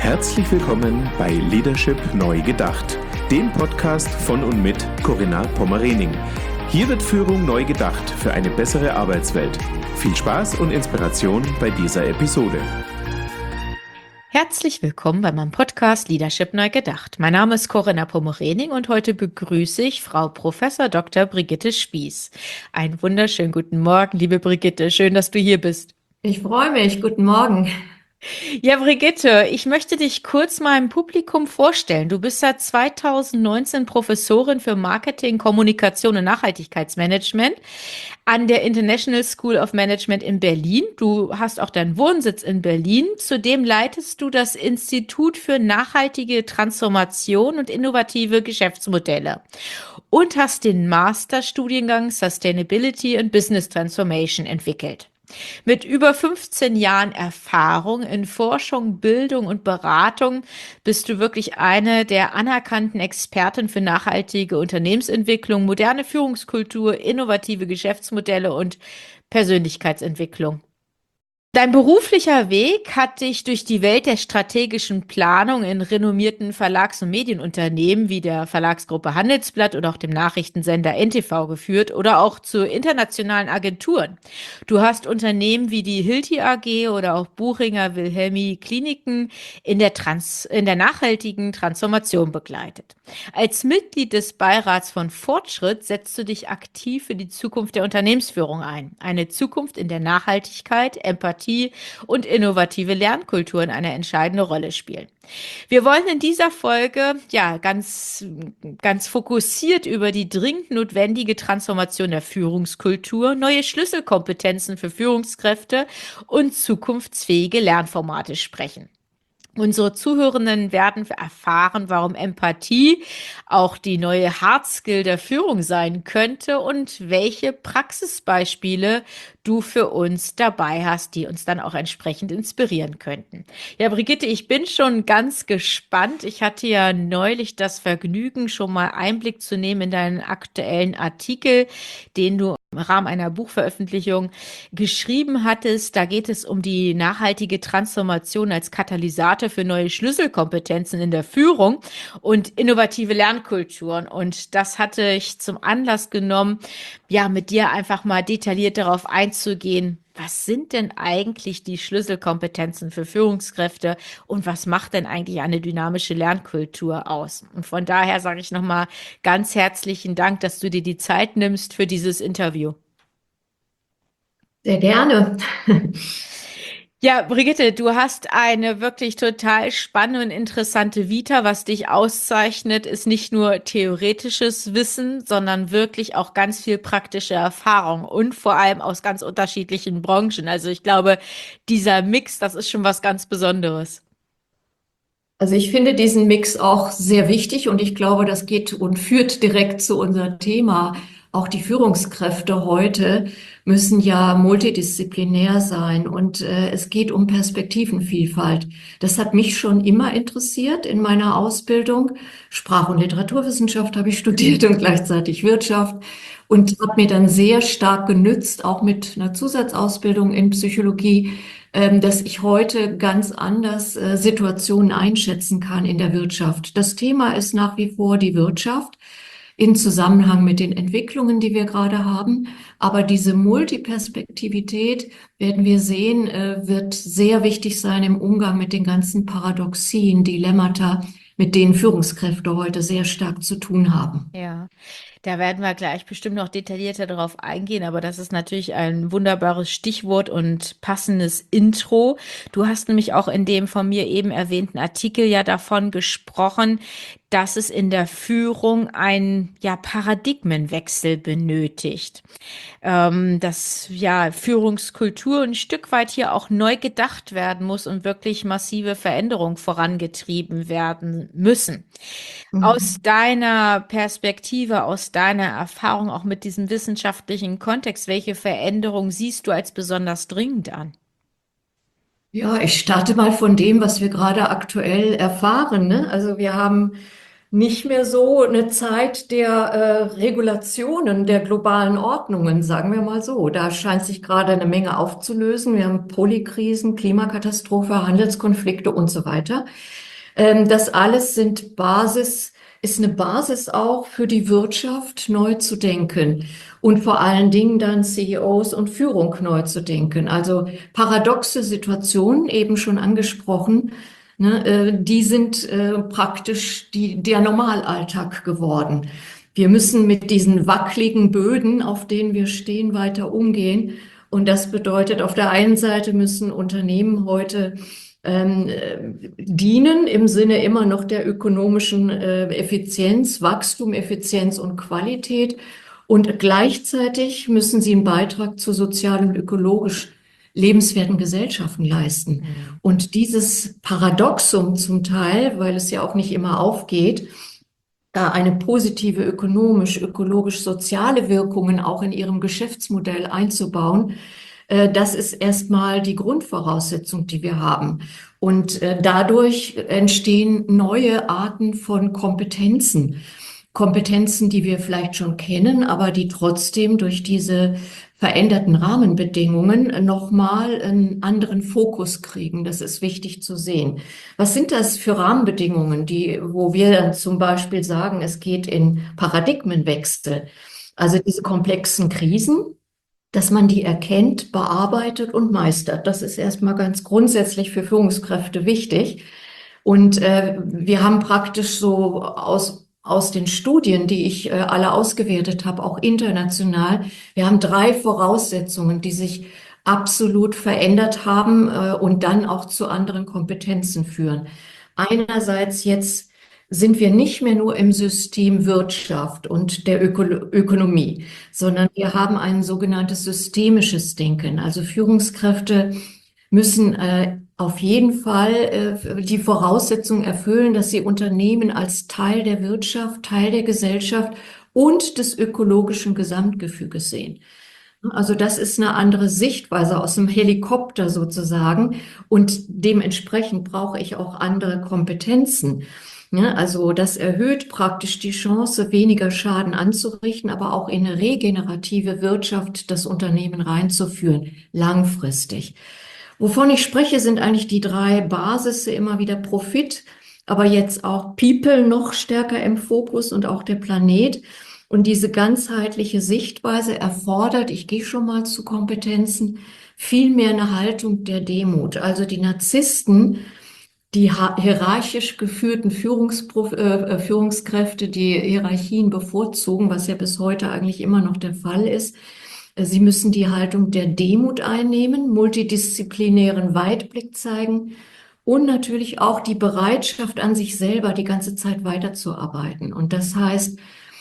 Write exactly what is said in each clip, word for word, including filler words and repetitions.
Herzlich willkommen bei Leadership neu gedacht, dem Podcast von und mit Corinna Pommerening. Hier wird Führung neu gedacht für eine bessere Arbeitswelt. Viel Spaß und Inspiration bei dieser Episode. Herzlich willkommen bei meinem Podcast Leadership neu gedacht. Mein Name ist Corinna Pommerening und heute begrüße ich Frau Professor Doktor Brigitte Spieß. Einen wunderschönen guten Morgen, liebe Brigitte. Schön, dass du hier bist. Ich freue mich. Guten Morgen. Ja, Brigitte, ich möchte dich kurz meinem Publikum vorstellen. Du bist seit zweitausendneunzehn Professorin für Marketing, Kommunikation und Nachhaltigkeitsmanagement an der International School of Management in Berlin. Du hast auch deinen Wohnsitz in Berlin. Zudem leitest du das Institut für nachhaltige Transformation und innovative Geschäftsmodelle und hast den Masterstudiengang Sustainability and Business Transformation entwickelt. Mit über fünfzehn Jahren Erfahrung in Forschung, Bildung und Beratung bist du wirklich eine der anerkannten Experten für nachhaltige Unternehmensentwicklung, moderne Führungskultur, innovative Geschäftsmodelle und Persönlichkeitsentwicklung. Dein beruflicher Weg hat dich durch die Welt der strategischen Planung in renommierten Verlags- und Medienunternehmen wie der Verlagsgruppe Handelsblatt oder auch dem Nachrichtensender N T V geführt oder auch zu internationalen Agenturen. Du hast Unternehmen wie die Hilti A G oder auch Buchinger Wilhelmi Kliniken in der, Trans in der nachhaltigen Transformation begleitet. Als Mitglied des Beirats von Fortschritt setzt du dich aktiv für die Zukunft der Unternehmensführung ein. Eine Zukunft, in der Nachhaltigkeit, Empathie und innovative Lernkulturen eine entscheidende Rolle spielen. Wir wollen in dieser Folge ja ganz, ganz fokussiert über die dringend notwendige Transformation der Führungskultur, neue Schlüsselkompetenzen für Führungskräfte und zukunftsfähige Lernformate sprechen. Unsere Zuhörenden werden erfahren, warum Empathie auch die neue Hard Skill der Führung sein könnte und welche Praxisbeispiele du für uns dabei hast, die uns dann auch entsprechend inspirieren könnten. Ja, Brigitte, ich bin schon ganz gespannt. Ich hatte ja neulich das Vergnügen, schon mal Einblick zu nehmen in deinen aktuellen Artikel, den du im Rahmen einer Buchveröffentlichung geschrieben hattest. Da geht es um die nachhaltige Transformation als Katalysator für neue Schlüsselkompetenzen in der Führung und innovative Lernkulturen. Und das hatte ich zum Anlass genommen, ja, mit dir einfach mal detailliert darauf einzugehen. Was sind denn eigentlich die Schlüsselkompetenzen für Führungskräfte und was macht denn eigentlich eine dynamische Lernkultur aus? Und von daher sage ich nochmal ganz herzlichen Dank, dass du dir die Zeit nimmst für dieses Interview. Sehr gerne. Ja, Brigitte, du hast eine wirklich total spannende und interessante Vita. Was dich auszeichnet, ist nicht nur theoretisches Wissen, sondern wirklich auch ganz viel praktische Erfahrung und vor allem aus ganz unterschiedlichen Branchen. Also ich glaube, dieser Mix, das ist schon was ganz Besonderes. Also ich finde diesen Mix auch sehr wichtig und ich glaube, das geht und führt direkt zu unserem Thema. Auch die Führungskräfte heute müssen ja multidisziplinär sein und äh, es geht um Perspektivenvielfalt. Das hat mich schon immer interessiert in meiner Ausbildung. Sprach- und Literaturwissenschaft habe ich studiert und gleichzeitig Wirtschaft und hat mir dann sehr stark genützt, auch mit einer Zusatzausbildung in Psychologie, ähm, dass ich heute ganz anders äh, Situationen einschätzen kann in der Wirtschaft. Das Thema ist nach wie vor die Wirtschaft in Zusammenhang mit den Entwicklungen, die wir gerade haben. Aber diese Multiperspektivität, werden wir sehen, wird sehr wichtig sein im Umgang mit den ganzen Paradoxien, Dilemmata, mit denen Führungskräfte heute sehr stark zu tun haben. Ja, da werden wir gleich bestimmt noch detaillierter darauf eingehen, aber das ist natürlich ein wunderbares Stichwort und passendes Intro. Du hast nämlich auch in dem von mir eben erwähnten Artikel ja davon gesprochen, dass es in der Führung einen ja, Paradigmenwechsel benötigt. Ähm, dass ja Führungskultur ein Stück weit hier auch neu gedacht werden muss und wirklich massive Veränderungen vorangetrieben werden müssen. Mhm. Aus deiner Perspektive, aus deiner Erfahrung auch mit diesem wissenschaftlichen Kontext, welche Veränderung siehst du als besonders dringend an? Ja, ich starte mal von dem, was wir gerade aktuell erfahren, ne? Also wir haben nicht mehr so eine Zeit der äh, Regulationen, der globalen Ordnungen, sagen wir mal so. Da scheint sich gerade eine Menge aufzulösen. Wir haben Polykrisen, Klimakatastrophe, Handelskonflikte und so weiter. Ähm, das alles sind Basis, ist eine Basis auch für die Wirtschaft neu zu denken und vor allen Dingen dann C E Os und Führung neu zu denken. Also paradoxe Situationen, eben schon angesprochen, ne, äh, die sind äh, praktisch die, der Normalalltag geworden. Wir müssen mit diesen wackeligen Böden, auf denen wir stehen, weiter umgehen. Und das bedeutet, auf der einen Seite müssen Unternehmen heute ähm, äh, dienen im Sinne immer noch der ökonomischen äh, Effizienz, Wachstum, Effizienz und Qualität. Und gleichzeitig müssen sie einen Beitrag zu sozial und ökologisch lebenswerten Gesellschaften leisten. Und dieses Paradoxum zum Teil, weil es ja auch nicht immer aufgeht, da eine positive ökonomisch, ökologisch, soziale Wirkungen auch in ihrem Geschäftsmodell einzubauen, äh, das ist erstmal die Grundvoraussetzung, die wir haben. Und äh, dadurch entstehen neue Arten von Kompetenzen. Kompetenzen, die wir vielleicht schon kennen, aber die trotzdem durch diese veränderten Rahmenbedingungen nochmal einen anderen Fokus kriegen. Das ist wichtig zu sehen. Was sind das für Rahmenbedingungen, die, wo wir dann zum Beispiel sagen, es geht in Paradigmenwechsel? Also diese komplexen Krisen, dass man die erkennt, bearbeitet und meistert. Das ist erstmal ganz grundsätzlich für Führungskräfte wichtig. Und äh, wir haben praktisch so aus aus den Studien, die ich äh, alle ausgewertet habe, auch international, wir haben drei Voraussetzungen, die sich absolut verändert haben äh, und dann auch zu anderen Kompetenzen führen. Einerseits jetzt sind wir nicht mehr nur im System Wirtschaft und der Öko Ökonomie, sondern wir haben ein sogenanntes systemisches Denken. Also Führungskräfte müssen äh, auf jeden Fall äh, die Voraussetzung erfüllen, dass sie Unternehmen als Teil der Wirtschaft, Teil der Gesellschaft und des ökologischen Gesamtgefüges sehen. Also das ist eine andere Sichtweise aus dem Helikopter sozusagen und dementsprechend brauche ich auch andere Kompetenzen. Ja, also das erhöht praktisch die Chance, weniger Schaden anzurichten, aber auch in eine regenerative Wirtschaft das Unternehmen reinzuführen, langfristig. Wovon ich spreche, sind eigentlich die drei Basis, immer wieder Profit, aber jetzt auch People noch stärker im Fokus und auch der Planet. Und diese ganzheitliche Sichtweise erfordert, ich gehe schon mal zu Kompetenzen, vielmehr eine Haltung der Demut. Also die Narzissten, die hierarchisch geführten Führungspro äh, Führungskräfte, die Hierarchien bevorzugen, was ja bis heute eigentlich immer noch der Fall ist, sie müssen die Haltung der Demut einnehmen, multidisziplinären Weitblick zeigen und natürlich auch die Bereitschaft an sich selber die ganze Zeit weiterzuarbeiten. Und das heißt,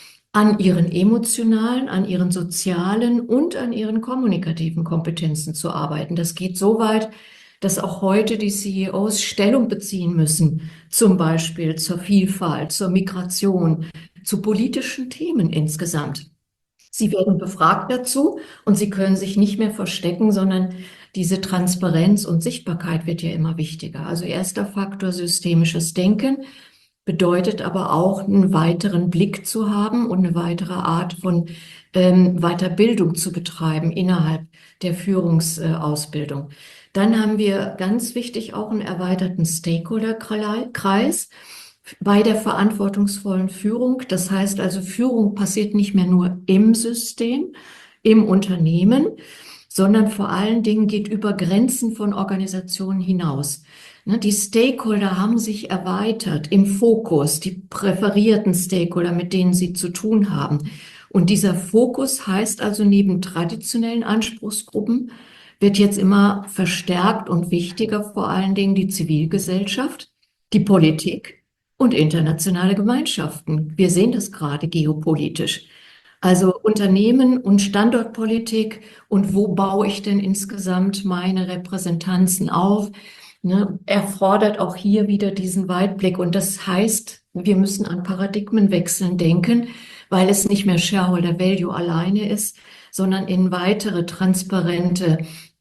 an ihren emotionalen, an ihren sozialen und an ihren kommunikativen Kompetenzen zu arbeiten. Das geht so weit, dass auch heute die C E Os Stellung beziehen müssen, zum Beispiel zur Vielfalt, zur Migration, zu politischen Themen insgesamt. Sie werden befragt dazu und sie können sich nicht mehr verstecken, sondern diese Transparenz und Sichtbarkeit wird ja immer wichtiger. Also erster Faktor systemisches Denken bedeutet aber auch, einen weiteren Blick zu haben und eine weitere Art von ähm, Weiterbildung zu betreiben innerhalb der Führungsausbildung. Dann haben wir ganz wichtig auch einen erweiterten Stakeholder-Kreis bei der verantwortungsvollen Führung. Das heißt also, Führung passiert nicht mehr nur im System, im Unternehmen, sondern vor allen Dingen geht über Grenzen von Organisationen hinaus. Die Stakeholder haben sich erweitert im Fokus, die präferierten Stakeholder, mit denen sie zu tun haben. Und dieser Fokus heißt also, neben traditionellen Anspruchsgruppen wird jetzt immer verstärkt und wichtiger vor allen Dingen die Zivilgesellschaft, die Politik und internationale Gemeinschaften. Wir sehen das gerade geopolitisch. Also Unternehmen und Standortpolitik und wo baue ich denn insgesamt meine Repräsentanzen auf, ne, erfordert auch hier wieder diesen Weitblick. Und das heißt, wir müssen an Paradigmenwechseln denken, weil es nicht mehr Shareholder Value alleine ist, sondern in weitere transparente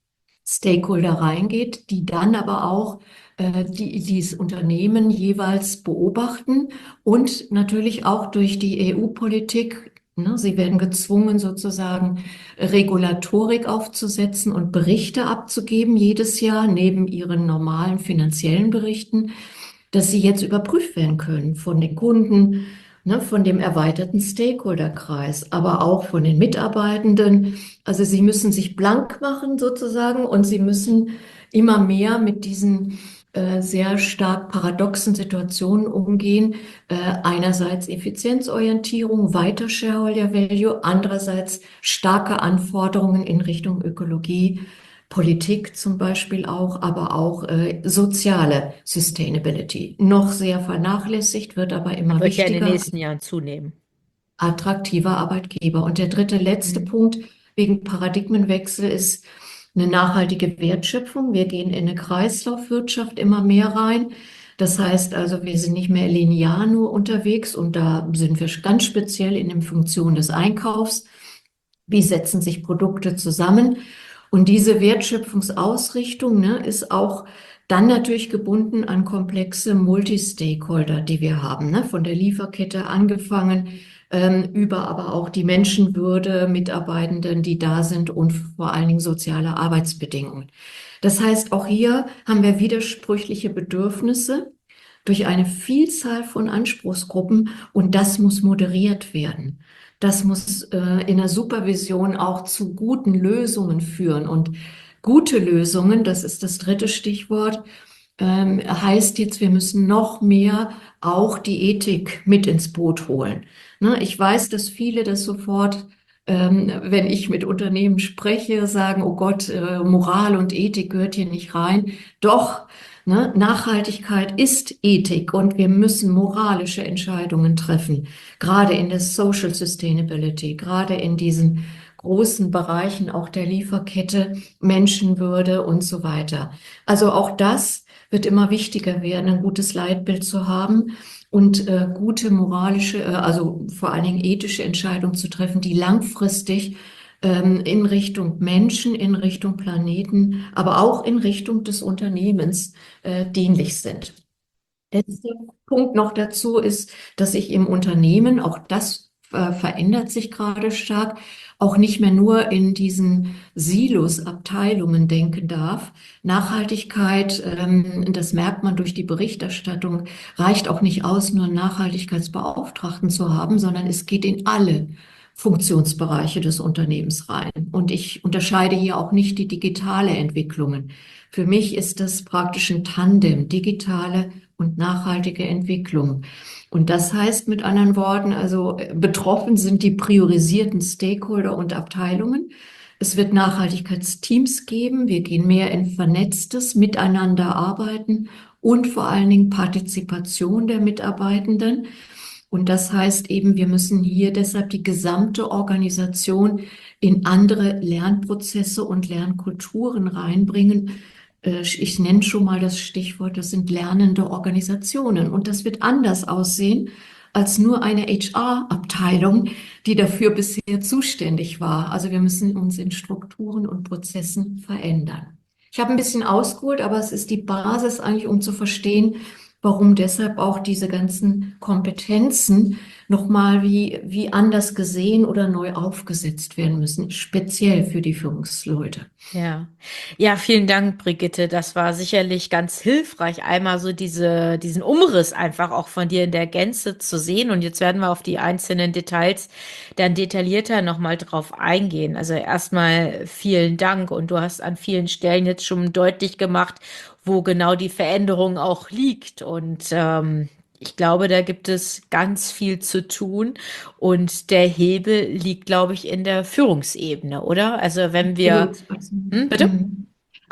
Stakeholder reingeht, die dann aber auch äh, die, dieses Unternehmen jeweils beobachten und natürlich auch durch die E U-Politik. Ne, sie werden gezwungen, sozusagen Regulatorik aufzusetzen und Berichte abzugeben jedes Jahr neben ihren normalen finanziellen Berichten, dass sie jetzt überprüft werden können von den Kunden, ne, von dem erweiterten Stakeholderkreis, aber auch von den Mitarbeitenden. Also sie müssen sich blank machen sozusagen und sie müssen immer mehr mit diesen äh, sehr stark paradoxen Situationen umgehen. Äh, einerseits Effizienzorientierung, weiter Shareholder Value, andererseits starke Anforderungen in Richtung Ökologie, Politik zum Beispiel auch, aber auch äh, soziale Sustainability. Noch sehr vernachlässigt, wird aber immer Wird ja in den wichtiger. nächsten Jahren zunehmen. Attraktiver Arbeitgeber. Und der dritte, letzte Mhm. Punkt wegen Paradigmenwechsel ist eine nachhaltige Wertschöpfung. Wir gehen in eine Kreislaufwirtschaft immer mehr rein. Das heißt also, wir sind nicht mehr linear nur unterwegs und da sind wir ganz speziell in der Funktion des Einkaufs. Wie setzen sich Produkte zusammen? Und diese Wertschöpfungsausrichtung, ne, ist auch dann natürlich gebunden an komplexe Multi-Stakeholder, die wir haben, ne, von der Lieferkette angefangen, ähm, über aber auch die Menschenwürde, Mitarbeitenden, die da sind und vor allen Dingen soziale Arbeitsbedingungen. Das heißt, auch hier haben wir widersprüchliche Bedürfnisse durch eine Vielzahl von Anspruchsgruppen und das muss moderiert werden. Das muss äh, in der Supervision auch zu guten Lösungen führen. Und gute Lösungen, das ist das dritte Stichwort, ähm, heißt jetzt, wir müssen noch mehr auch die Ethik mit ins Boot holen. Ne, ich weiß, dass viele das sofort, ähm, wenn ich mit Unternehmen spreche, sagen, oh Gott, äh, Moral und Ethik gehört hier nicht rein. Doch, ne, Nachhaltigkeit ist Ethik und wir müssen moralische Entscheidungen treffen, gerade in der Social Sustainability, gerade in diesen großen Bereichen auch der Lieferkette, Menschenwürde und so weiter. Also auch das wird immer wichtiger werden, ein gutes Leitbild zu haben und äh, gute moralische, äh, also vor allen Dingen ethische Entscheidungen zu treffen, die langfristig ähm, in Richtung Menschen, in Richtung Planeten, aber auch in Richtung des Unternehmens äh, dienlich sind. Letzter Punkt noch dazu ist, dass ich im Unternehmen, auch das äh, verändert sich gerade stark, auch nicht mehr nur in diesen Silos, Abteilungen denken darf. Nachhaltigkeit, ähm, das merkt man durch die Berichterstattung, reicht auch nicht aus, nur einen Nachhaltigkeitsbeauftragten zu haben, sondern es geht in alle Funktionsbereiche des Unternehmens rein. Und ich unterscheide hier auch nicht die digitale Entwicklungen. Für mich ist das praktisch ein Tandem, digitale und nachhaltige Entwicklung. Und das heißt mit anderen Worten, also äh, betroffen sind die priorisierten Stakeholder und Abteilungen. Es wird Nachhaltigkeitsteams geben. Wir gehen mehr in vernetztes Miteinander arbeiten und vor allen Dingen Partizipation der Mitarbeitenden. Und das heißt eben, wir müssen hier deshalb die gesamte Organisation in andere Lernprozesse und Lernkulturen reinbringen. Äh, Ich nenne schon mal das Stichwort, das sind lernende Organisationen. Und das wird anders aussehen als nur eine H R-Abteilung, die dafür bisher zuständig war. Also wir müssen uns in Strukturen und Prozessen verändern. Ich habe ein bisschen ausgeholt, aber es ist die Basis eigentlich, um zu verstehen, warum deshalb auch diese ganzen Kompetenzen nochmal wie, wie anders gesehen oder neu aufgesetzt werden müssen, speziell für die Führungsleute. Ja, ja, vielen Dank, Brigitte. Das war sicherlich ganz hilfreich, einmal so diese, diesen Umriss einfach auch von dir in der Gänze zu sehen. Und jetzt werden wir auf die einzelnen Details dann detaillierter nochmal drauf eingehen. Also erstmal vielen Dank. Und du hast an vielen Stellen jetzt schon deutlich gemacht, wo genau die Veränderung auch liegt. Und ähm, ich glaube, da gibt es ganz viel zu tun. Und der Hebel liegt, glaube ich, in der Führungsebene, oder? Also wenn wir Absolut, absolut. hm, bitte? Mhm.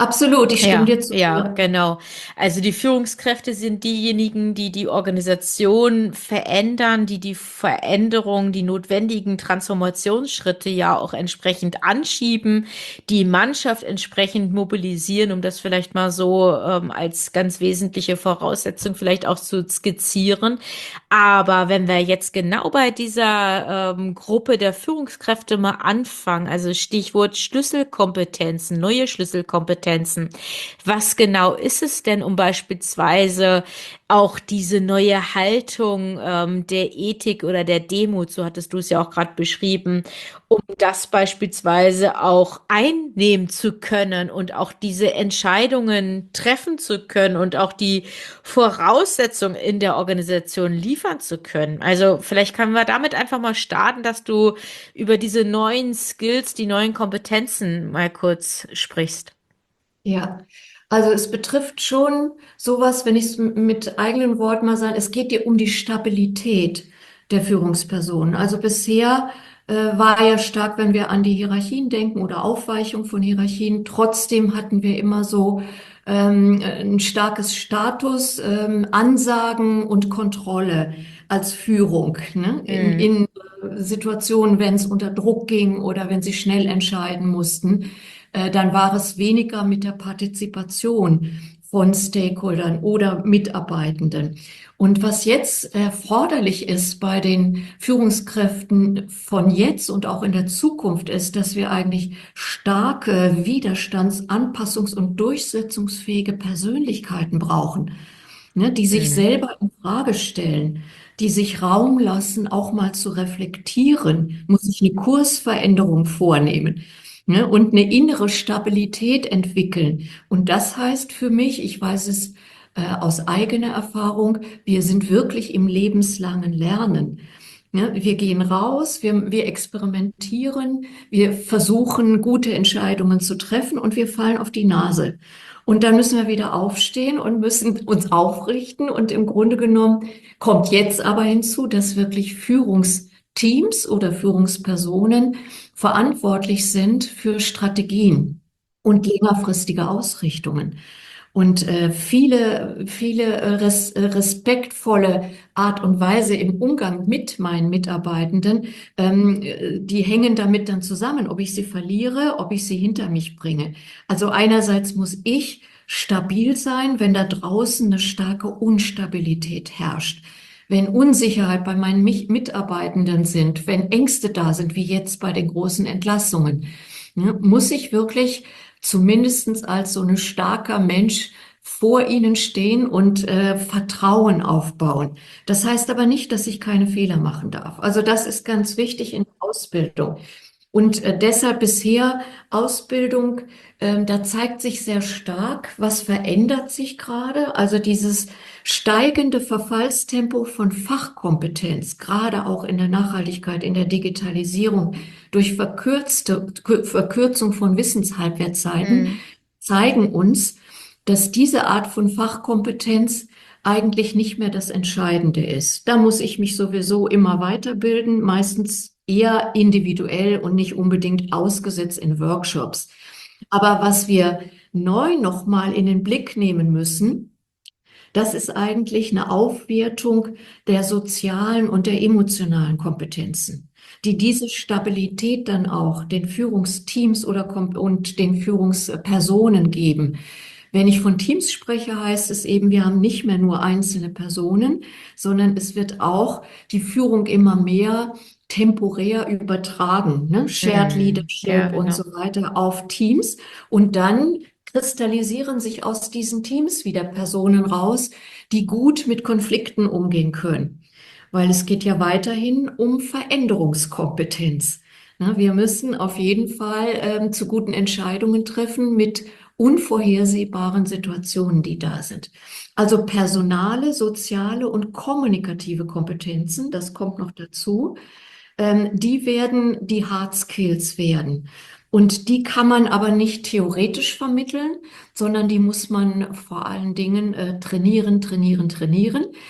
Absolut, ich stimme Ja, dir zu. ja, Ja. genau. Also die Führungskräfte sind diejenigen, die die Organisation verändern, die die Veränderung, die notwendigen Transformationsschritte ja auch entsprechend anschieben, die Mannschaft entsprechend mobilisieren, um das vielleicht mal so ähm, als ganz wesentliche Voraussetzung vielleicht auch zu skizzieren. Aber wenn wir jetzt genau bei dieser ähm, Gruppe der Führungskräfte mal anfangen, also Stichwort Schlüsselkompetenzen, neue Schlüsselkompetenzen. Was genau ist es denn, um beispielsweise auch diese neue Haltung ähm, der Ethik oder der Demut, so hattest du es ja auch gerade beschrieben, um das beispielsweise auch einnehmen zu können und auch diese Entscheidungen treffen zu können und auch die Voraussetzungen in der Organisation liefern zu können? Also vielleicht können wir damit einfach mal starten, dass du über diese neuen Skills, die neuen Kompetenzen mal kurz sprichst. Ja, also es betrifft schon sowas, wenn ich es m- mit eigenen Worten mal sagen, es geht dir um die Stabilität der Führungsperson. Also bisher äh, war ja stark, wenn wir an die Hierarchien denken oder Aufweichung von Hierarchien, trotzdem hatten wir immer so ähm, ein starkes Status, ähm, Ansagen und Kontrolle als Führung, ne? In, Mhm. in äh, Situationen, wenn es unter Druck ging oder wenn sie schnell entscheiden mussten, äh, dann war es weniger mit der Partizipation von Stakeholdern oder Mitarbeitenden. Und was jetzt erforderlich ist bei den Führungskräften von jetzt und auch in der Zukunft ist, dass wir eigentlich starke, widerstands-, anpassungs- und durchsetzungsfähige Persönlichkeiten brauchen, ne, die sich Mhm. selber in Frage stellen, die sich Raum lassen, auch mal zu reflektieren, muss ich eine Kursveränderung vornehmen, ne, und eine innere Stabilität entwickeln. Und das heißt für mich, ich weiß es äh, aus eigener Erfahrung, wir sind wirklich im lebenslangen Lernen. Ne, wir gehen raus, wir, wir experimentieren, wir versuchen, gute Entscheidungen zu treffen und wir fallen auf die Nase. Und dann müssen wir wieder aufstehen und müssen uns aufrichten. Und im Grunde genommen kommt jetzt aber hinzu, dass wirklich Führungsteams oder Führungspersonen verantwortlich sind für Strategien und längerfristige Ausrichtungen. Und äh, viele, viele äh, res, äh, respektvolle Art und Weise im Umgang mit meinen Mitarbeitenden, ähm, äh, die hängen damit dann zusammen, ob ich sie verliere, ob ich sie hinter mich bringe. Also einerseits muss ich stabil sein, wenn da draußen eine starke Unstabilität herrscht. Wenn Unsicherheit bei meinen Mich- Mitarbeitenden sind, wenn Ängste da sind, wie jetzt bei den großen Entlassungen, ne, muss ich wirklich zumindestens als so ein starker Mensch vor ihnen stehen und äh, Vertrauen aufbauen. Das heißt aber nicht, dass ich keine Fehler machen darf. Also das ist ganz wichtig in der Ausbildung. Und äh, deshalb bisher Ausbildung, ähm, da zeigt sich sehr stark, was verändert sich gerade. Also dieses steigende Verfallstempo von Fachkompetenz, gerade auch in der Nachhaltigkeit, in der Digitalisierung, durch verkürzte, Verkürzung von Wissenshalbwertzeiten, Mhm. zeigen uns, dass diese Art von Fachkompetenz eigentlich nicht mehr das Entscheidende ist. Da muss ich mich sowieso immer weiterbilden, meistens eher individuell und nicht unbedingt ausgesetzt in Workshops. Aber was wir neu nochmal in den Blick nehmen müssen, das ist eigentlich eine Aufwertung der sozialen und der emotionalen Kompetenzen, die diese Stabilität dann auch den Führungsteams oder kom- und den Führungspersonen geben. Wenn ich von Teams spreche, heißt es eben, wir haben nicht mehr nur einzelne Personen, sondern es wird auch die Führung immer mehr temporär übertragen, ne? Shared Mhm. Ja, Leadership und genau. so weiter auf Teams. Und dann kristallisieren sich aus diesen Teams wieder Personen raus, die gut mit Konflikten umgehen können. Weil es geht ja weiterhin um Veränderungskompetenz. Ne, wir müssen auf jeden Fall ähm, zu guten Entscheidungen treffen mit unvorhersehbaren Situationen, die da sind. Also personale, soziale und kommunikative Kompetenzen, das kommt noch dazu, ähm, die werden die Hard Skills werden. Und die kann man aber nicht theoretisch vermitteln, sondern die muss man vor allen Dingen äh, trainieren, trainieren, trainieren.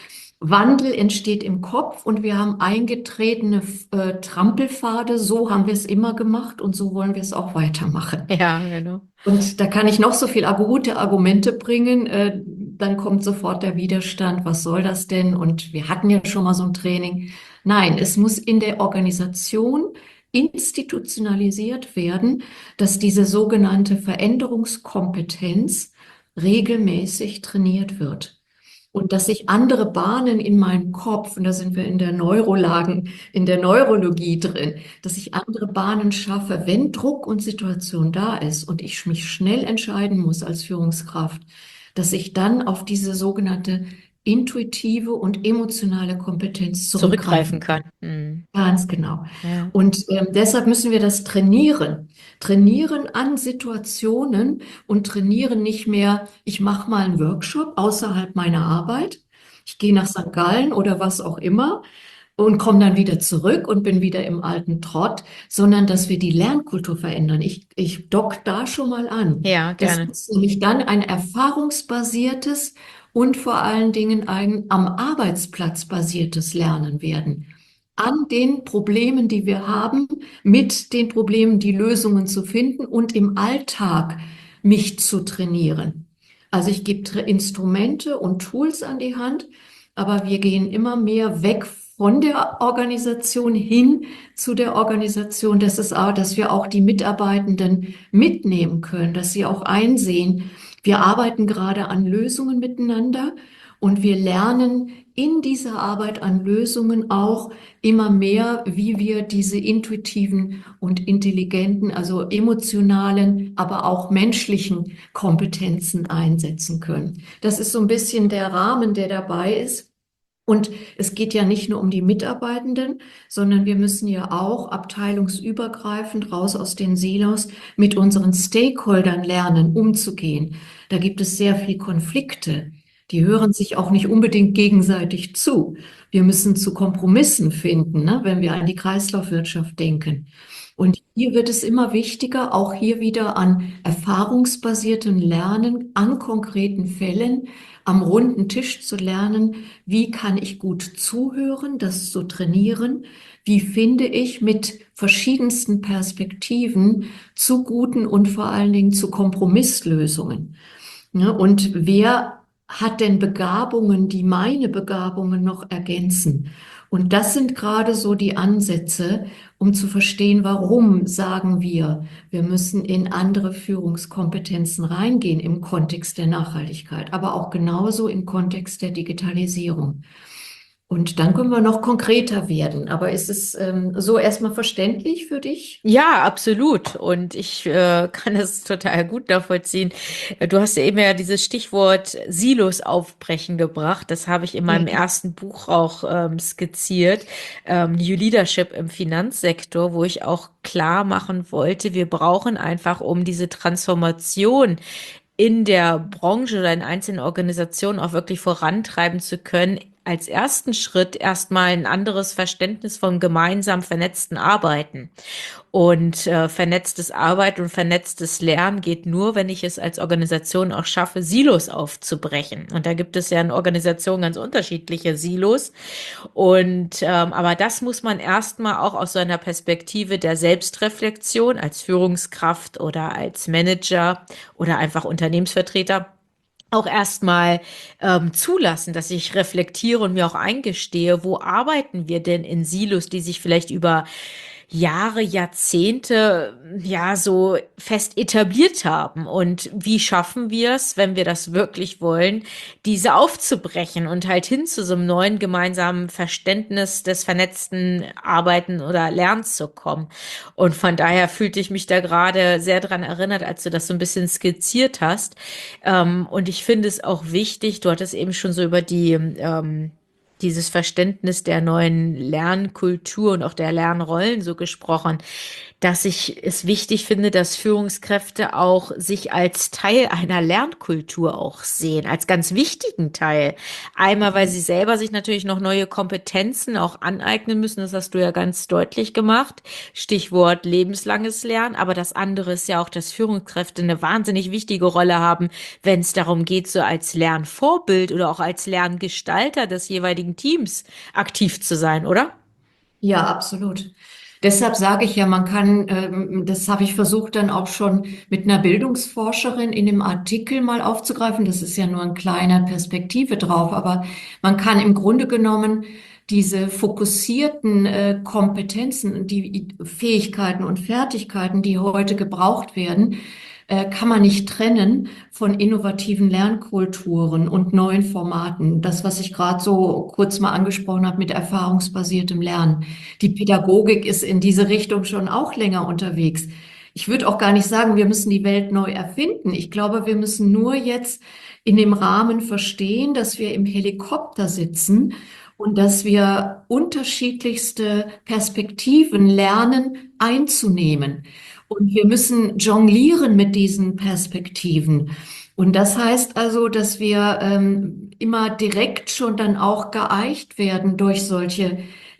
Wandel entsteht im Kopf und wir haben eingetretene äh, Trampelpfade. So haben wir es immer gemacht und so wollen wir es auch weitermachen. Ja, genau. Und da kann ich noch so viel gute Argumente bringen, äh, dann kommt sofort der Widerstand. Was soll das denn? Und wir hatten ja schon mal so ein Training. Nein, es muss in der Organisation institutionalisiert werden, dass diese sogenannte Veränderungskompetenz regelmäßig trainiert wird. Und dass ich andere Bahnen in meinem Kopf, und da sind wir in der Neurolagen, in der Neurologie drin, dass ich andere Bahnen schaffe, wenn Druck und Situation da ist und ich mich schnell entscheiden muss als Führungskraft, dass ich dann auf diese sogenannte intuitive und emotionale Kompetenz Zurückgreifen zurückgreifen kann. kann. Mhm. Ganz genau. Ja. Und ähm, deshalb müssen wir das trainieren. Trainieren an Situationen und trainieren nicht mehr, ich mache mal einen Workshop außerhalb meiner Arbeit. Ich gehe nach Sankt Gallen oder was auch immer und komme dann wieder zurück und bin wieder im alten Trott, sondern dass wir die Lernkultur verändern. Ich, ich dock da schon mal an. Ja, Das gerne. ist nämlich dann ein erfahrungsbasiertes und vor allen Dingen ein am Arbeitsplatz basiertes Lernen werden. An den Problemen, die wir haben, mit den Problemen die Lösungen zu finden und im Alltag mich zu trainieren. Also ich gebe Tra- Instrumente und Tools an die Hand, aber wir gehen immer mehr weg von der Organisation hin zu der Organisation. Das ist auch, dass wir auch die Mitarbeitenden mitnehmen können, dass sie auch einsehen, wir arbeiten gerade an Lösungen miteinander und wir lernen in dieser Arbeit an Lösungen auch immer mehr, wie wir diese intuitiven und intelligenten, also emotionalen, aber auch menschlichen Kompetenzen einsetzen können. Das ist so ein bisschen der Rahmen, der dabei ist. Und es geht ja nicht nur um die Mitarbeitenden, sondern wir müssen ja auch abteilungsübergreifend raus aus den Silos mit unseren Stakeholdern lernen, umzugehen. Da gibt es sehr viel Konflikte. Die hören sich auch nicht unbedingt gegenseitig zu. Wir müssen zu Kompromissen finden, ne, wenn wir an die Kreislaufwirtschaft denken. Und hier wird es immer wichtiger, auch hier wieder an erfahrungsbasiertem Lernen, an konkreten Fällen, am runden Tisch zu lernen, wie kann ich gut zuhören, das zu trainieren, wie finde ich mit verschiedensten Perspektiven zu guten und vor allen Dingen zu Kompromisslösungen. Ne? Und wer hat denn Begabungen, die meine Begabungen noch ergänzen? Und das sind gerade so die Ansätze, um zu verstehen, warum sagen wir, wir müssen in andere Führungskompetenzen reingehen im Kontext der Nachhaltigkeit, aber auch genauso im Kontext der Digitalisierung. Und dann können wir noch konkreter werden. Aber ist es ähm, so erstmal verständlich für dich? Ja, absolut. Und ich äh, kann es total gut nachvollziehen. Du hast ja eben ja dieses Stichwort Silos aufbrechen gebracht. Das habe ich in meinem Ja. ersten Buch auch ähm, skizziert, ähm, New Leadership im Finanzsektor, wo ich auch klar machen wollte, wir brauchen einfach, um diese Transformation in der Branche oder in einzelnen Organisationen auch wirklich vorantreiben zu können, als ersten Schritt erstmal ein anderes Verständnis von gemeinsam vernetzten Arbeiten. Und äh, vernetztes Arbeiten und vernetztes Lernen geht nur, wenn ich es als Organisation auch schaffe, Silos aufzubrechen. Und da gibt es ja in Organisationen ganz unterschiedliche Silos. Und ähm, aber das muss man erstmal auch aus so einer Perspektive der Selbstreflexion als Führungskraft oder als Manager oder einfach Unternehmensvertreter auch erstmal ähm, zulassen, dass ich reflektiere und mir auch eingestehe, wo arbeiten wir denn in Silos, die sich vielleicht über Jahre, Jahrzehnte, ja, so fest etabliert haben. Und wie schaffen wir es, wenn wir das wirklich wollen, diese aufzubrechen und halt hin zu so einem neuen gemeinsamen Verständnis des vernetzten Arbeiten oder Lernens zu kommen. Und von daher fühlte ich mich da gerade sehr dran erinnert, als du das so ein bisschen skizziert hast. Ähm, und ich finde es auch wichtig, du hattest eben schon so über die, ähm, dieses Verständnis der neuen Lernkultur und auch der Lernrollen so gesprochen, dass ich es wichtig finde, dass Führungskräfte auch sich als Teil einer Lernkultur auch sehen, als ganz wichtigen Teil. Einmal, weil sie selber sich natürlich noch neue Kompetenzen auch aneignen müssen, das hast du ja ganz deutlich gemacht. Stichwort lebenslanges Lernen, aber das andere ist ja auch, dass Führungskräfte eine wahnsinnig wichtige Rolle haben, wenn es darum geht, so als Lernvorbild oder auch als Lerngestalter des jeweiligen in Teams aktiv zu sein, oder? Ja, absolut. Deshalb sage ich ja, man kann, ähm, das habe ich versucht dann auch schon mit einer Bildungsforscherin in dem Artikel mal aufzugreifen. Das ist ja nur ein kleiner Perspektive drauf, aber man kann im Grunde genommen diese fokussierten äh, Kompetenzen, die Fähigkeiten und Fertigkeiten, die heute gebraucht werden, äh, kann man nicht trennen von innovativen Lernkulturen und neuen Formaten. Das, was ich gerade so kurz mal angesprochen habe mit erfahrungsbasiertem Lernen. Die Pädagogik ist in diese Richtung schon auch länger unterwegs. Ich würde auch gar nicht sagen, wir müssen die Welt neu erfinden. Ich glaube, wir müssen nur jetzt in dem Rahmen verstehen, dass wir im Helikopter sitzen und dass wir unterschiedlichste Perspektiven lernen einzunehmen. Und wir müssen jonglieren mit diesen Perspektiven. Und das heißt also, dass wir ähm, immer direkt schon dann auch geeicht werden durch solche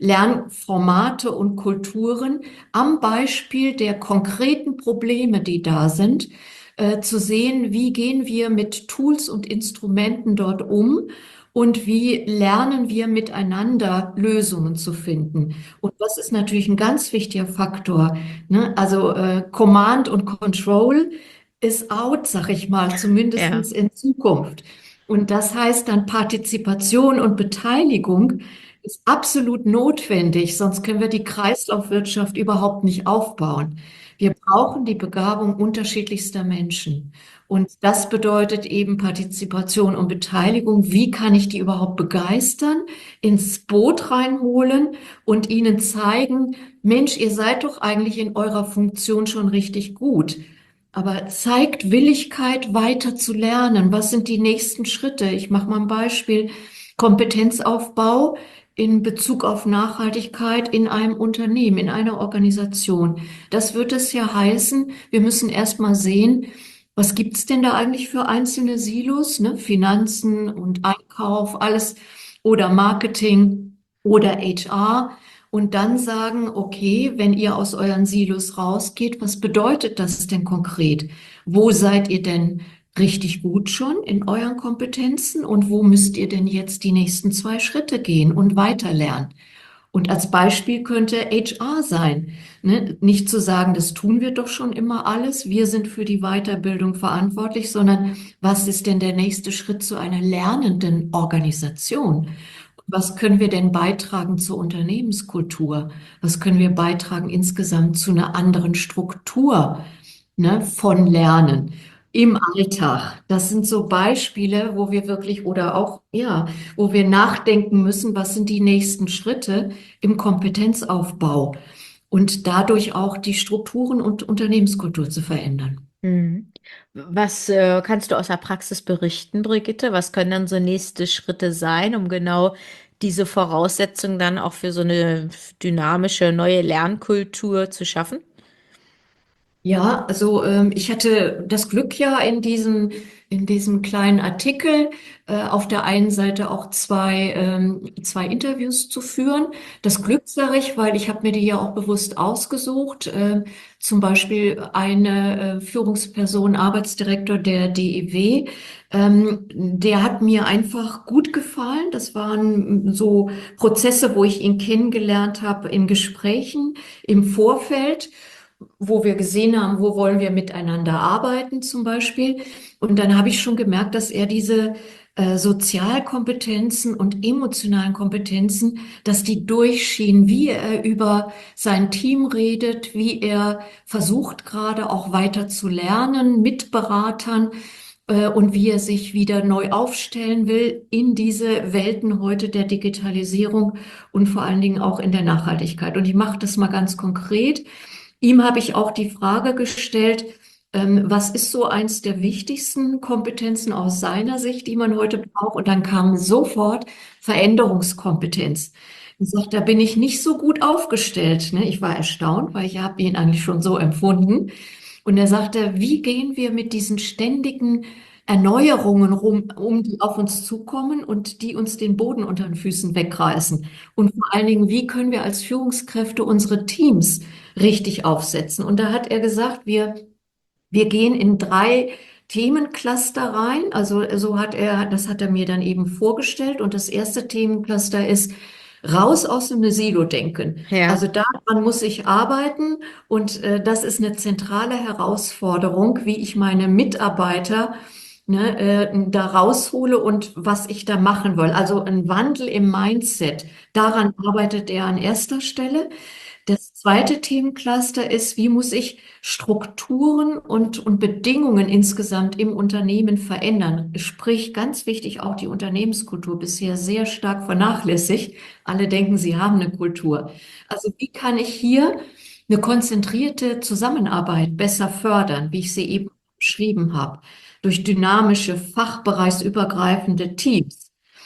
Lernformate und Kulturen am Beispiel der konkreten Probleme, die da sind, äh, zu sehen, wie gehen wir mit Tools und Instrumenten dort um und wie lernen wir miteinander Lösungen zu finden. Und das ist natürlich ein ganz wichtiger Faktor, ne? Also äh, Command und Control ist out, sag ich mal, Ja. zumindest in Zukunft. Und das heißt dann Partizipation und Beteiligung ist absolut notwendig, sonst können wir die Kreislaufwirtschaft überhaupt nicht aufbauen. Wir brauchen die Begabung unterschiedlichster Menschen. Und das bedeutet eben Partizipation und Beteiligung. Wie kann ich die überhaupt begeistern, ins Boot reinholen und ihnen zeigen, Mensch, ihr seid doch eigentlich in eurer Funktion schon richtig gut. Aber zeigt Willigkeit, weiter zu lernen. Was sind die nächsten Schritte? Ich mache mal ein Beispiel. Kompetenzaufbau in Bezug auf Nachhaltigkeit in einem Unternehmen, in einer Organisation. Das wird es ja heißen, wir müssen erst mal sehen, was gibt's denn da eigentlich für einzelne Silos, ne? Finanzen und Einkauf, alles oder Marketing oder H R. Und dann sagen, okay, wenn ihr aus euren Silos rausgeht, was bedeutet das denn konkret? Wo seid ihr denn richtig gut schon in euren Kompetenzen und wo müsst ihr denn jetzt die nächsten zwei Schritte gehen und weiterlernen? Und als Beispiel könnte H R sein, ne? Nicht zu sagen, das tun wir doch schon immer alles, wir sind für die Weiterbildung verantwortlich, sondern was ist denn der nächste Schritt zu einer lernenden Organisation? Was können wir denn beitragen zur Unternehmenskultur? Was können wir beitragen insgesamt zu einer anderen Struktur, ne, von Lernen im Alltag? Das sind so Beispiele, wo wir wirklich oder auch, ja, wo wir nachdenken müssen, was sind die nächsten Schritte im Kompetenzaufbau und dadurch auch die Strukturen und Unternehmenskultur zu verändern. Mhm. Was äh, kannst du aus der Praxis berichten, Brigitte? Was können dann so nächste Schritte sein, um genau diese Voraussetzungen dann auch für so eine dynamische neue Lernkultur zu schaffen? Ja, also ähm, ich hatte das Glück ja in diesem, in diesem kleinen Artikel äh, auf der einen Seite auch zwei, ähm, zwei Interviews zu führen. Das Glück sage ich, weil ich habe mir die ja auch bewusst ausgesucht. Äh, zum Beispiel eine äh, Führungsperson, Arbeitsdirektor der D E W, ähm, der hat mir einfach gut gefallen. Das waren so Prozesse, wo ich ihn kennengelernt habe in Gesprächen im Vorfeld, wo wir gesehen haben, wo wollen wir miteinander arbeiten zum Beispiel. Und dann habe ich schon gemerkt, dass er diese äh, Sozialkompetenzen und emotionalen Kompetenzen, dass die durchschienen, wie er über sein Team redet, wie er versucht gerade auch weiter zu lernen mit Beratern äh, und wie er sich wieder neu aufstellen will in diese Welten heute der Digitalisierung und vor allen Dingen auch in der Nachhaltigkeit. Und ich mache das mal ganz konkret. Ihm habe ich auch die Frage gestellt, ähm, was ist so eins der wichtigsten Kompetenzen aus seiner Sicht, die man heute braucht? Und dann kam sofort Veränderungskompetenz. Er sagt, da bin ich nicht so gut aufgestellt. Ne? Ich war erstaunt, weil ich habe ihn eigentlich schon so empfunden. Und er sagte, wie gehen wir mit diesen ständigen Erneuerungen rum, um, die auf uns zukommen und die uns den Boden unter den Füßen wegreißen? Und vor allen Dingen, wie können wir als Führungskräfte unsere Teams richtig aufsetzen? Und da hat er gesagt, wir, wir gehen in drei Themencluster rein. Also so hat er, das hat er mir dann eben vorgestellt. Und das erste Themencluster ist raus aus dem Silo-Denken. Ja. Also daran muss ich arbeiten und äh, das ist eine zentrale Herausforderung, wie ich meine Mitarbeiter ne, äh, da raushole und was ich da machen will. Also ein Wandel im Mindset, daran arbeitet er an erster Stelle. Das zweite Themencluster ist, wie muss ich Strukturen und, und Bedingungen insgesamt im Unternehmen verändern? Sprich, ganz wichtig, auch die Unternehmenskultur bisher sehr stark vernachlässigt. Alle denken, sie haben eine Kultur. Also wie kann ich hier eine konzentrierte Zusammenarbeit besser fördern, wie ich sie eben beschrieben habe, durch dynamische, fachbereichsübergreifende Teams?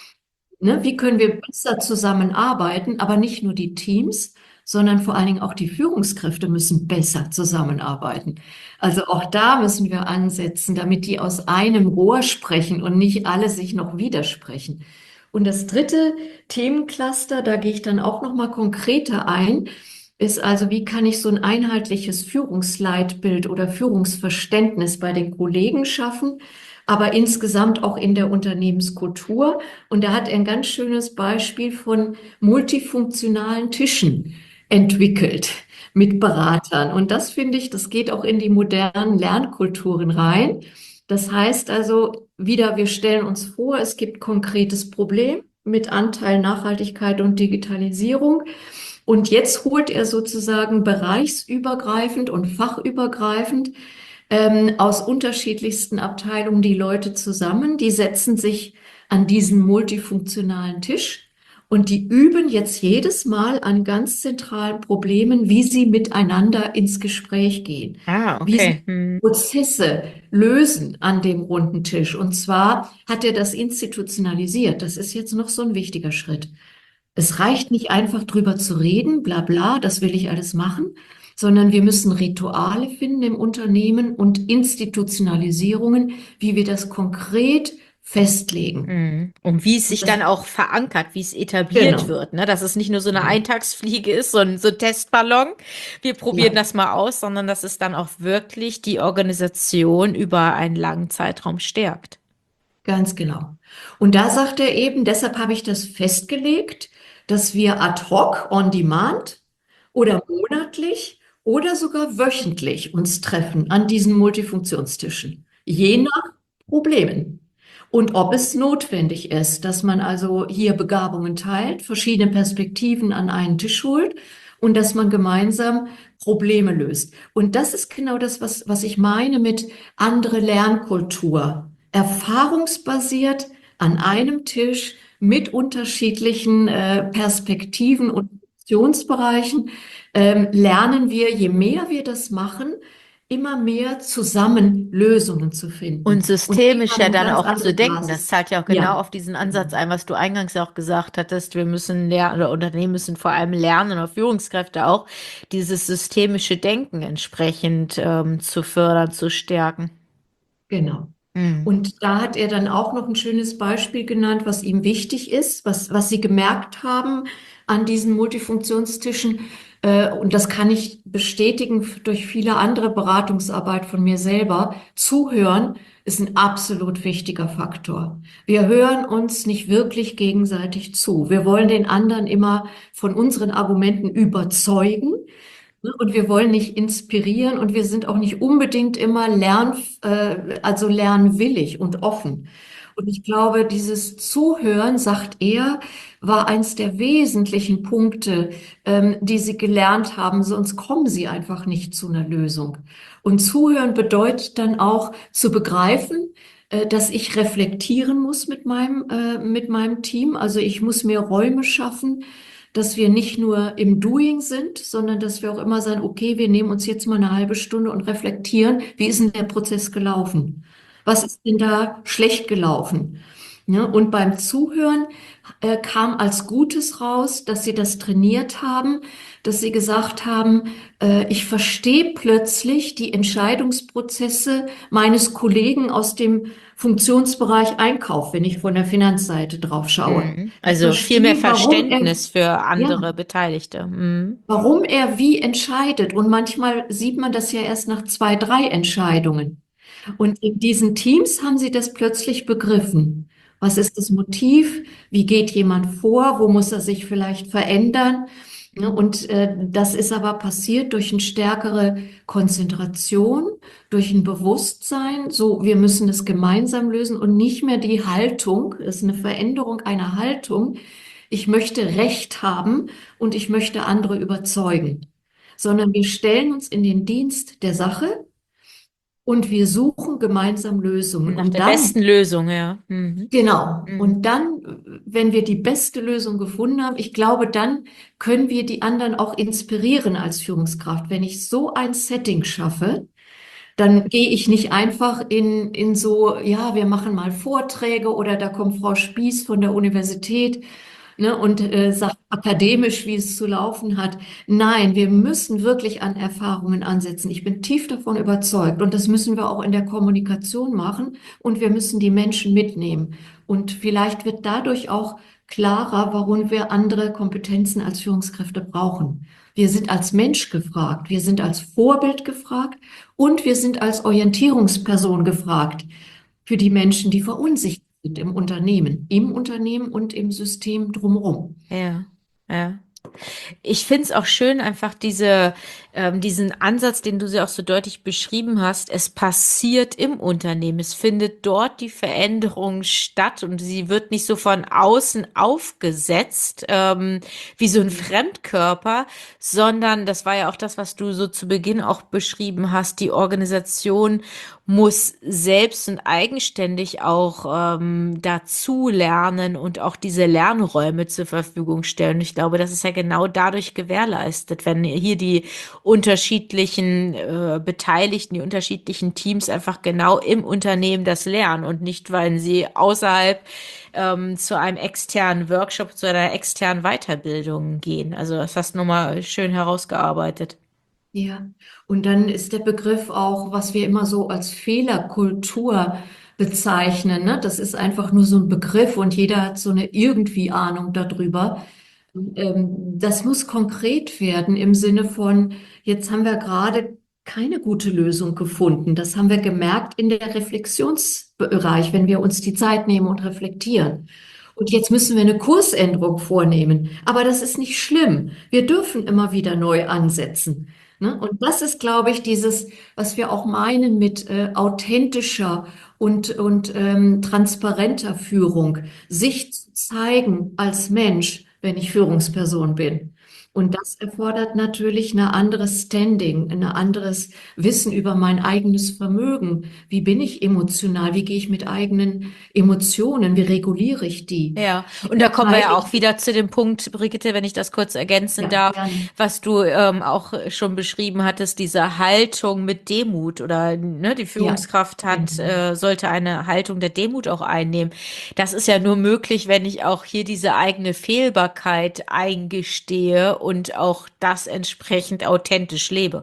Ne, wie können wir besser zusammenarbeiten, aber nicht nur die Teams, sondern vor allen Dingen auch die Führungskräfte müssen besser zusammenarbeiten. Also auch da müssen wir ansetzen, damit die aus einem Rohr sprechen und nicht alle sich noch widersprechen. Und das dritte Themencluster, da gehe ich dann auch noch mal konkreter ein, ist also, wie kann ich so ein einheitliches Führungsleitbild oder Führungsverständnis bei den Kollegen schaffen, aber insgesamt auch in der Unternehmenskultur. Und da hat er ein ganz schönes Beispiel von multifunktionalen Tischen entwickelt mit Beratern. Und das finde ich, das geht auch in die modernen Lernkulturen rein. Das heißt also wieder, wir stellen uns vor, es gibt konkretes Problem mit Anteil Nachhaltigkeit und Digitalisierung. Und jetzt holt er sozusagen bereichsübergreifend und fachübergreifend ähm, aus unterschiedlichsten Abteilungen die Leute zusammen. Die setzen sich an diesen multifunktionalen Tisch und die üben jetzt jedes Mal an ganz zentralen Problemen, wie sie miteinander ins Gespräch gehen, Ah, wie sie okay. Hm. Prozesse lösen an dem runden Tisch. Und zwar hat er das institutionalisiert. Das ist jetzt noch so ein wichtiger Schritt. Es reicht nicht einfach drüber zu reden, bla bla, das will ich alles machen, sondern wir müssen Rituale finden im Unternehmen und Institutionalisierungen, wie wir das konkret festlegen. Mhm. Und wie es sich Das, dann auch verankert, wie es etabliert genau. wird, ne? Dass es nicht nur so eine Eintagsfliege ist, so ein, so ein Testballon. Wir probieren Ja, das mal aus, sondern dass es dann auch wirklich die Organisation über einen langen Zeitraum stärkt. ganz genau. Und da sagt er eben, deshalb habe ich das festgelegt, dass wir ad hoc, on demand oder monatlich oder sogar wöchentlich uns treffen an diesen Multifunktionstischen, je nach Problemen. Und ob es notwendig ist, dass man also hier Begabungen teilt, verschiedene Perspektiven an einen Tisch holt und dass man gemeinsam Probleme löst. Und das ist genau das, was, was ich meine mit andere Lernkultur. Erfahrungsbasiert an einem Tisch mit unterschiedlichen äh, Perspektiven und Funktionsbereichen ähm, lernen wir, je mehr wir das machen, immer mehr zusammen Lösungen zu finden. Und Und die systemisch haben ja eine dann ganz auch andere zu denken. Das Basis. zahlt ja auch genau Ja, auf diesen Ansatz ein, was du eingangs ja auch gesagt hattest. Wir müssen lernen, oder Unternehmen müssen vor allem lernen, oder Führungskräfte auch, dieses systemische Denken entsprechend ähm, zu fördern, zu stärken. genau. Mhm. Und da hat er dann auch noch ein schönes Beispiel genannt, was ihm wichtig ist, was, was sie gemerkt haben an diesen Multifunktionstischen. Äh, und das kann ich bestätigen f- durch viele andere Beratungsarbeit von mir selber. Zuhören ist ein absolut wichtiger Faktor. Wir hören uns nicht wirklich gegenseitig zu. Wir wollen den anderen immer von unseren Argumenten überzeugen. Ne? Und wir wollen nicht inspirieren und wir sind auch nicht unbedingt immer lern, äh, also lernwillig und offen. Und ich glaube, dieses Zuhören, sagt er, war eins der wesentlichen Punkte, ähm, die sie gelernt haben. Sonst kommen sie einfach nicht zu einer Lösung. Und Zuhören bedeutet dann auch zu begreifen, äh, dass ich reflektieren muss mit meinem, äh, mit meinem Team. Also ich muss mir Räume schaffen, dass wir nicht nur im Doing sind, sondern dass wir auch immer sagen, okay, wir nehmen uns jetzt mal eine halbe Stunde und reflektieren, wie ist denn der Prozess gelaufen? Was ist denn da schlecht gelaufen? Ne? Und beim Zuhören äh, kam als Gutes raus, dass sie das trainiert haben, dass sie gesagt haben, äh, ich verstehe plötzlich die Entscheidungsprozesse meines Kollegen aus dem Funktionsbereich Einkauf, wenn ich von der Finanzseite drauf schaue. Mhm. Ich Also viel mehr verstehe, warum er, Verständnis für ja, andere Beteiligte. Mhm. warum er wie entscheidet. Und manchmal sieht man das ja erst nach zwei, drei Entscheidungen. Und in diesen Teams haben sie das plötzlich begriffen. Was ist das Motiv? Wie geht jemand vor? Wo muss er sich vielleicht verändern? Ne, und äh, das ist aber passiert durch eine stärkere Konzentration, durch ein Bewusstsein, so wir müssen es gemeinsam lösen und nicht mehr die Haltung, es ist eine Veränderung einer Haltung, ich möchte Recht haben und ich möchte andere überzeugen, sondern wir stellen uns in den Dienst der Sache und wir suchen gemeinsam Lösungen. Nach Und der dann, besten Lösung, ja. Mhm. genau, Mhm. und dann, wenn wir die beste Lösung gefunden haben, ich glaube, dann können wir die anderen auch inspirieren als Führungskraft. Wenn ich so ein Setting schaffe, dann gehe ich nicht einfach in, in so, ja, wir machen mal Vorträge oder da kommt Frau Spieß von der Universität, ne, und äh, sagt akademisch, wie es zu laufen hat. Nein, wir müssen wirklich an Erfahrungen ansetzen. Ich bin tief davon überzeugt und das müssen wir auch in der Kommunikation machen und wir müssen die Menschen mitnehmen. Und vielleicht wird dadurch auch klarer, warum wir andere Kompetenzen als Führungskräfte brauchen. Wir sind als Mensch gefragt, wir sind als Vorbild gefragt und wir sind als Orientierungsperson gefragt für die Menschen, die verunsichert sind im Unternehmen, im Unternehmen und im System drumherum. Ja, ja. Ich finde es auch schön, einfach diese, ähm, diesen Ansatz, den du ja auch so deutlich beschrieben hast. Es passiert im Unternehmen. Es findet dort die Veränderung statt und sie wird nicht so von außen aufgesetzt, ähm, wie so ein Fremdkörper, sondern das war ja auch das, was du so zu Beginn auch beschrieben hast. Die Organisation muss selbst und eigenständig auch ähm, dazu lernen und auch diese Lernräume zur Verfügung stellen. Ich glaube, das ist ja genau dadurch gewährleistet, wenn hier die unterschiedlichen äh, Beteiligten, die unterschiedlichen Teams einfach genau im Unternehmen das lernen und nicht, weil sie außerhalb ähm, zu einem externen Workshop, zu einer externen Weiterbildung gehen. Also das hast du nochmal schön herausgearbeitet. Ja, und dann ist der Begriff auch, was wir immer so als Fehlerkultur bezeichnen, ne? Das ist einfach nur so ein Begriff und jeder hat so eine irgendwie Ahnung darüber. Ähm, das muss konkret werden im Sinne von, jetzt haben wir gerade keine gute Lösung gefunden. Das haben wir gemerkt in der Reflexionsbereich, wenn wir uns die Zeit nehmen und reflektieren. Und jetzt müssen wir eine Kursänderung vornehmen. Aber das ist nicht schlimm. Wir dürfen immer wieder neu ansetzen. Ne? Und das ist, glaube ich, dieses, was wir auch meinen mit äh, authentischer und, und ähm, transparenter Führung, sich zu zeigen als Mensch, wenn ich Führungsperson bin. Und das erfordert natürlich ein anderes Standing, ein anderes Wissen über mein eigenes Vermögen. Wie bin ich emotional? Wie gehe ich mit eigenen Emotionen? Wie reguliere ich die? Ja, Wie und da kommen wir ja teile auch ich? wieder zu dem Punkt, Brigitte, wenn ich das kurz ergänzen Ja, darf, gerne. was du ähm, auch schon beschrieben hattest, diese Haltung mit Demut oder ne, die Ja, Führungskraft hat, genau. äh, sollte eine Haltung der Demut auch einnehmen. Das ist ja nur möglich, wenn ich auch hier diese eigene Fehlbarkeit eingestehe und auch das entsprechend authentisch lebe.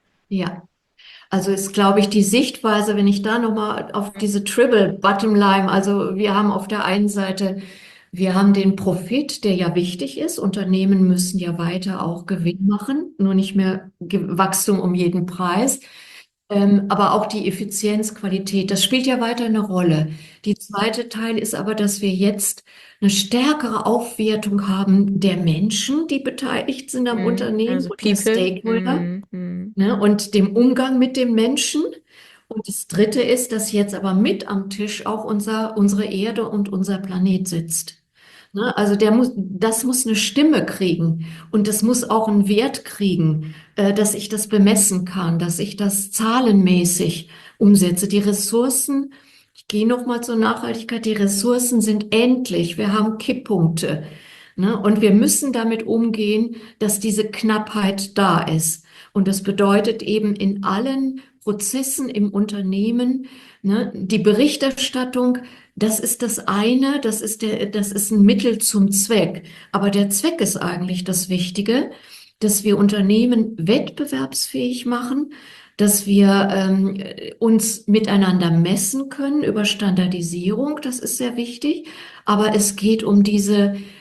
Ja. Also ist, glaube ich, die Sichtweise, wenn ich da nochmal auf diese Triple Bottom Line, also wir haben auf der einen Seite, wir haben den Profit, der ja wichtig ist. Unternehmen müssen ja weiter auch Gewinn machen, nur nicht mehr Ge- Wachstum um jeden Preis. Ähm, aber auch die Effizienz, Qualität, das spielt ja weiter eine Rolle. Die zweite Teil ist aber, dass wir jetzt eine stärkere Aufwertung haben der Menschen, die beteiligt sind am Mhm. Unternehmen Also und der People. Stakeholder, Mhm. Mhm. ne, und dem Umgang mit dem Menschen. Und das Dritte ist, dass jetzt aber mit am Tisch auch unser, unsere Erde und unser Planet sitzt. Ne, also der muss, das muss eine Stimme kriegen und das muss auch einen Wert kriegen, äh, dass ich das bemessen kann, dass ich das zahlenmäßig umsetze. Die Ressourcen, ich gehe noch mal zur Nachhaltigkeit, die Ressourcen sind endlich. Wir haben Kipppunkte. Ne? Und wir müssen damit umgehen, dass diese Knappheit da ist. Und das bedeutet eben in allen Prozessen im Unternehmen, ne, die Berichterstattung, das ist das eine, das ist der, das ist ein Mittel zum Zweck. Aber der Zweck ist eigentlich das Wichtige, dass wir Unternehmen wettbewerbsfähig machen, dass wir ähm, uns miteinander messen können über Standardisierung, das ist sehr wichtig. Aber es geht um diese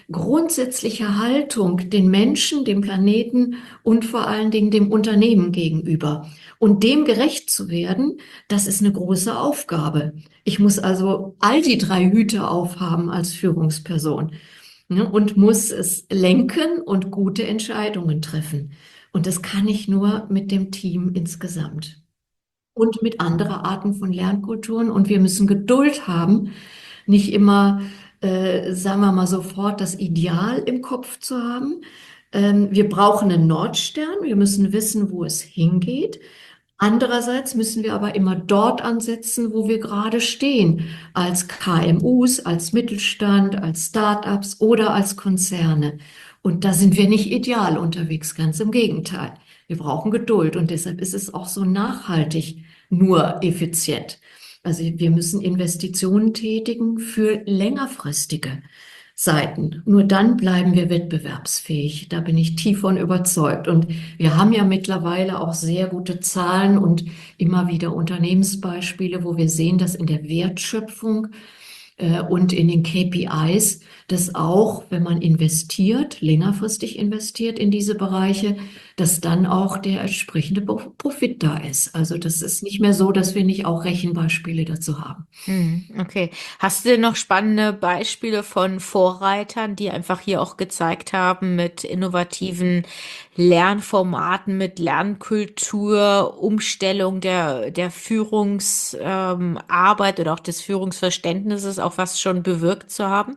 grundsätzliche Haltung den Menschen, dem Planeten und vor allen Dingen dem Unternehmen gegenüber. Und dem gerecht zu werden, das ist eine große Aufgabe. Ich muss also all die drei Hüte aufhaben als Führungsperson, ne, und muss es lenken und gute Entscheidungen treffen. Und das kann ich nur mit dem Team insgesamt und mit anderen Arten von Lernkulturen. Und wir müssen Geduld haben, nicht immer, äh, sagen wir mal, sofort das Ideal im Kopf zu haben. Ähm, wir brauchen einen Nordstern. Wir müssen wissen, wo es hingeht. Andererseits müssen wir aber immer dort ansetzen, wo wir gerade stehen, als K M Us, als Mittelstand, als Start-ups oder als Konzerne. Und da sind wir nicht ideal unterwegs, ganz im Gegenteil. Wir brauchen Geduld und deshalb ist es auch so nachhaltig nur effizient. Also wir müssen Investitionen tätigen für längerfristige Seiten. Nur dann bleiben wir wettbewerbsfähig. Da bin ich tief von überzeugt. Und wir haben ja mittlerweile auch sehr gute Zahlen und immer wieder Unternehmensbeispiele, wo wir sehen, dass in der Wertschöpfung äh, und in den K P Is, dass auch, wenn man investiert, längerfristig investiert in diese Bereiche, dass dann auch der entsprechende Profit da ist. Also das ist nicht mehr so, dass wir nicht auch Rechenbeispiele dazu haben. Hm, okay. Hast du denn noch spannende Beispiele von Vorreitern, die einfach hier auch gezeigt haben mit innovativen Lernformaten, mit Lernkultur, Umstellung der, der Führungsarbeit ähm, Arbeit oder auch des Führungsverständnisses, auch was schon bewirkt zu haben?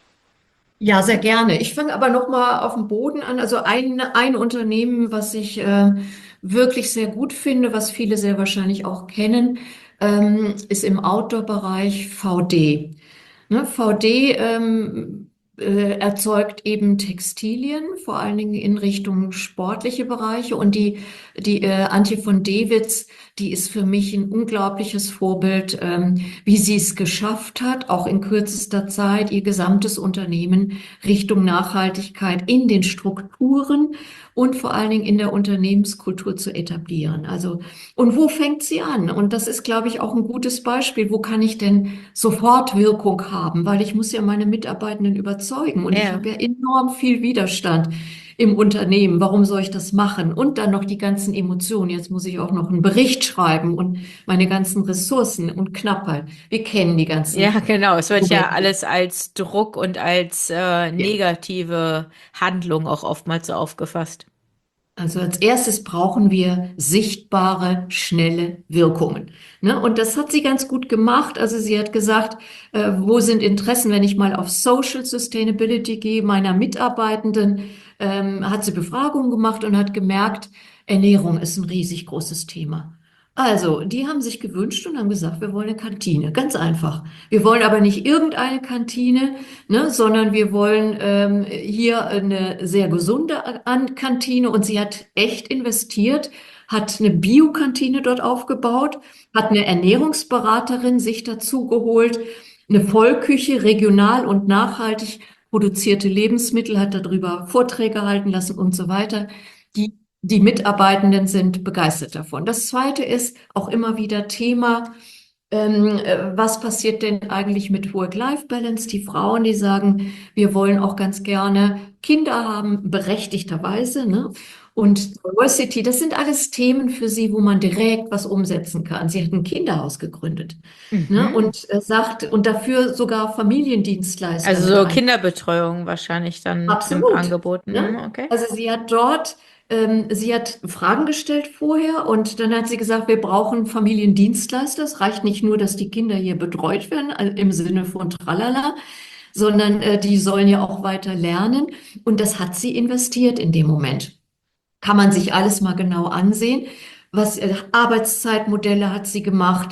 Ja, sehr gerne. Ich fange aber noch mal auf dem Boden an. Also ein, ein Unternehmen, was ich äh, wirklich sehr gut finde, was viele sehr wahrscheinlich auch kennen, ähm, ist im Outdoor-Bereich V D. Ne, V D ähm, äh, erzeugt eben Textilien, vor allen Dingen in Richtung sportliche Bereiche. Und die, die äh, Antje von Dewitz, die ist für mich ein unglaubliches Vorbild, ähm, wie sie es geschafft hat, auch in kürzester Zeit ihr gesamtes Unternehmen Richtung Nachhaltigkeit in den Strukturen und vor allen Dingen in der Unternehmenskultur zu etablieren. Also, und wo fängt sie an? Und das ist, glaube ich, auch ein gutes Beispiel. Wo kann ich denn sofort Wirkung haben? Weil ich muss ja meine Mitarbeitenden überzeugen und ich Ja. habe ja enorm viel Widerstand im Unternehmen. Warum soll ich das machen? Und dann noch die ganzen Emotionen. Jetzt muss ich auch noch einen Bericht schreiben und meine ganzen Ressourcen und Knappheit. Wir kennen die ganzen Ja, genau. Es wird ja Momente. alles als Druck und als äh, Ja. negative Handlung auch oftmals so aufgefasst. Also als erstes brauchen wir sichtbare, schnelle Wirkungen. Ne? Und das hat sie ganz gut gemacht. Also sie hat gesagt, äh, wo sind Interessen, wenn ich mal auf Social Sustainability gehe, meiner Mitarbeitenden, ähm, hat sie Befragungen gemacht und hat gemerkt, Ernährung ist ein riesig großes Thema. Also, die haben sich gewünscht und haben gesagt, wir wollen eine Kantine. Ganz einfach. Wir wollen aber nicht irgendeine Kantine, ne, sondern wir wollen ähm, hier eine sehr gesunde An Kantine. Und sie hat echt investiert, hat eine Biokantine dort aufgebaut, hat eine Ernährungsberaterin sich dazu geholt, eine Vollküche, regional und nachhaltig produzierte Lebensmittel, hat darüber Vorträge halten lassen und so weiter. Die Die Mitarbeitenden sind begeistert davon. Das Zweite ist auch immer wieder Thema, ähm, äh, was passiert denn eigentlich mit Work-Life-Balance? Die Frauen, die sagen, wir wollen auch ganz gerne Kinder haben, berechtigterweise, ne? Und Diversity, das sind alles Themen für sie, wo man direkt was umsetzen kann. Sie hat ein Kinderhaus gegründet, ne? Mhm. Und äh, sagt, und dafür sogar Familiendienstleister Also mit so ein. Kinderbetreuung wahrscheinlich dann im Absolut. Angebot. Mhm, Ne? okay. Also sie hat dort, ähm, sie hat Fragen gestellt vorher und dann hat sie gesagt, wir brauchen Familiendienstleister. Es reicht nicht nur, dass die Kinder hier betreut werden, also im Sinne von Tralala, sondern äh, die sollen ja auch weiter lernen. Und das hat sie investiert in dem Moment. Kann man sich alles mal genau ansehen. Was äh, Arbeitszeitmodelle hat sie gemacht,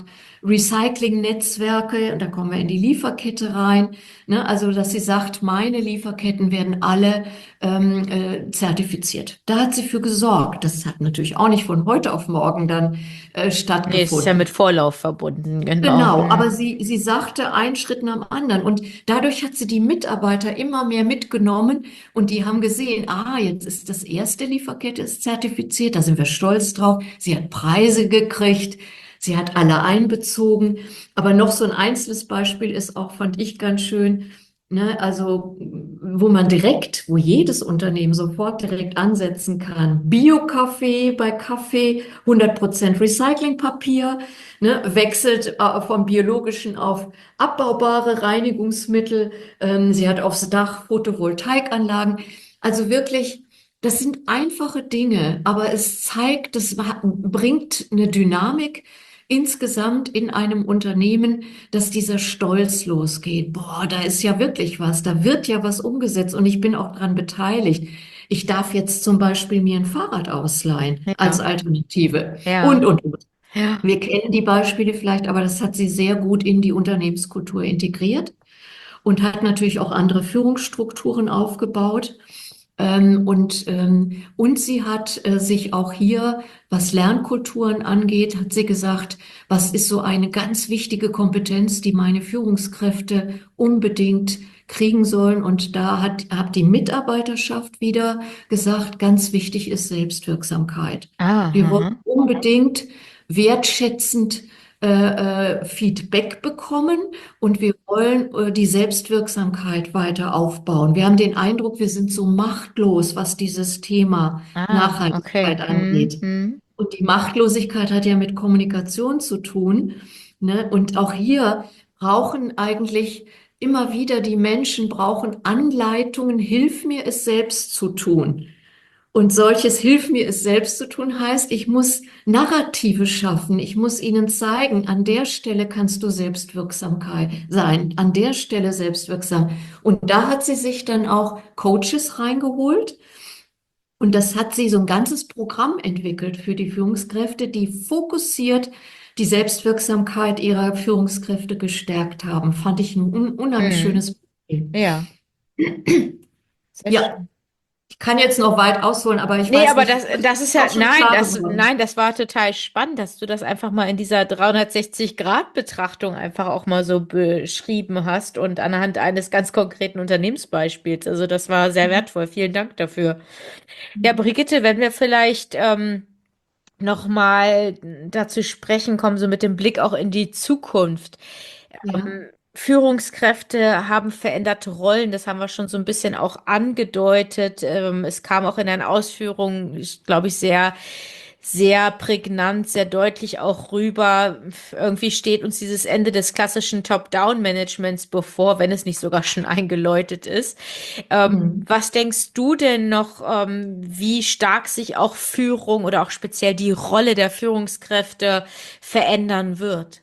Recycling-Netzwerke, da kommen wir in die Lieferkette rein. Ne? Also, dass sie sagt, meine Lieferketten werden alle ähm, äh, zertifiziert. Da hat sie für gesorgt. Das hat natürlich auch nicht von heute auf morgen dann äh, Nee, es ist ja stattgefunden. mit Vorlauf verbunden, genau. Genau, aber Mhm. sie, sie sagte einen Schritt nach dem anderen und dadurch hat sie die Mitarbeiter immer mehr mitgenommen und die haben gesehen, ah, jetzt ist das erste Lieferkette ist zertifiziert, da sind wir stolz drauf. Sie hat Preise gekriegt, sie hat alle einbezogen, aber noch so ein einzelnes Beispiel ist auch, fand ich ganz schön, Ne, also wo man direkt, wo jedes Unternehmen sofort direkt ansetzen kann. Bio-Kaffee bei Kaffee, hundert Prozent Recyclingpapier, ne, wechselt äh, vom biologischen auf abbaubare Reinigungsmittel. Ähm, sie hat aufs Dach Photovoltaikanlagen. Also wirklich, das sind einfache Dinge, aber es zeigt, es wa- bringt eine Dynamik insgesamt in einem Unternehmen, dass dieser Stolz losgeht. Boah, da ist ja wirklich was, da wird ja was umgesetzt und ich bin auch dran beteiligt. Ich darf jetzt zum Beispiel mir ein Fahrrad ausleihen als Ja, Alternative ja, und, und, und. ja. Wir kennen die Beispiele vielleicht, aber das hat sie sehr gut in die Unternehmenskultur integriert und hat natürlich auch andere Führungsstrukturen aufgebaut. Ähm, und, ähm, und sie hat äh, sich auch hier, was Lernkulturen angeht, hat sie gesagt, was ist so eine ganz wichtige Kompetenz, die meine Führungskräfte unbedingt kriegen sollen. Und da hat, hat die Mitarbeiterschaft wieder gesagt, ganz wichtig ist Selbstwirksamkeit. Ah, Wir wollen aha. unbedingt wertschätzend äh, äh, Feedback bekommen und wir wollen äh, die Selbstwirksamkeit weiter aufbauen. Wir haben den Eindruck, wir sind so machtlos, was dieses Thema Ah, okay. Nachhaltigkeit Hm, angeht. hm. Und die Machtlosigkeit hat ja mit Kommunikation zu tun, ne? Und auch hier brauchen eigentlich immer wieder die Menschen brauchen Anleitungen, hilf mir es selbst zu tun. Und solches Hilf mir es selbst zu tun heißt, ich muss Narrative schaffen. Ich muss ihnen zeigen, an der Stelle kannst du Selbstwirksamkeit sein, an der Stelle selbstwirksam. Und da hat sie sich dann auch Coaches reingeholt. Und das hat sie so ein ganzes Programm entwickelt für die Führungskräfte, die fokussiert die Selbstwirksamkeit ihrer Führungskräfte gestärkt haben. Fand ich ein un unheimlich Hm. schönes Beispiel. Ja, sehr Ja, schön. ich kann jetzt noch weit ausholen, aber ich Nee, weiß aber nicht, das, das ist ist ja, auch schon nein, klar das, geworden. nein, das war total spannend, dass du das einfach mal in dieser dreihundertsechzig-Grad-Betrachtung einfach auch mal so beschrieben hast und anhand eines ganz konkreten Unternehmensbeispiels. Also das war sehr wertvoll. Vielen Dank dafür. Ja, Brigitte, wenn wir vielleicht ähm, noch mal dazu sprechen kommen, so mit dem Blick auch in die Zukunft. Ja. Ähm, Führungskräfte haben veränderte Rollen, das haben wir schon so ein bisschen auch angedeutet. Ähm, es kam auch in deinen Ausführungen, ich glaube ich, sehr, sehr prägnant, sehr deutlich auch rüber. Irgendwie steht uns dieses Ende des klassischen Top-Down-Managements bevor, wenn es nicht sogar schon eingeläutet ist. Ähm, Hm. was denkst du denn noch, ähm, wie stark sich auch Führung oder auch speziell die Rolle der Führungskräfte verändern wird?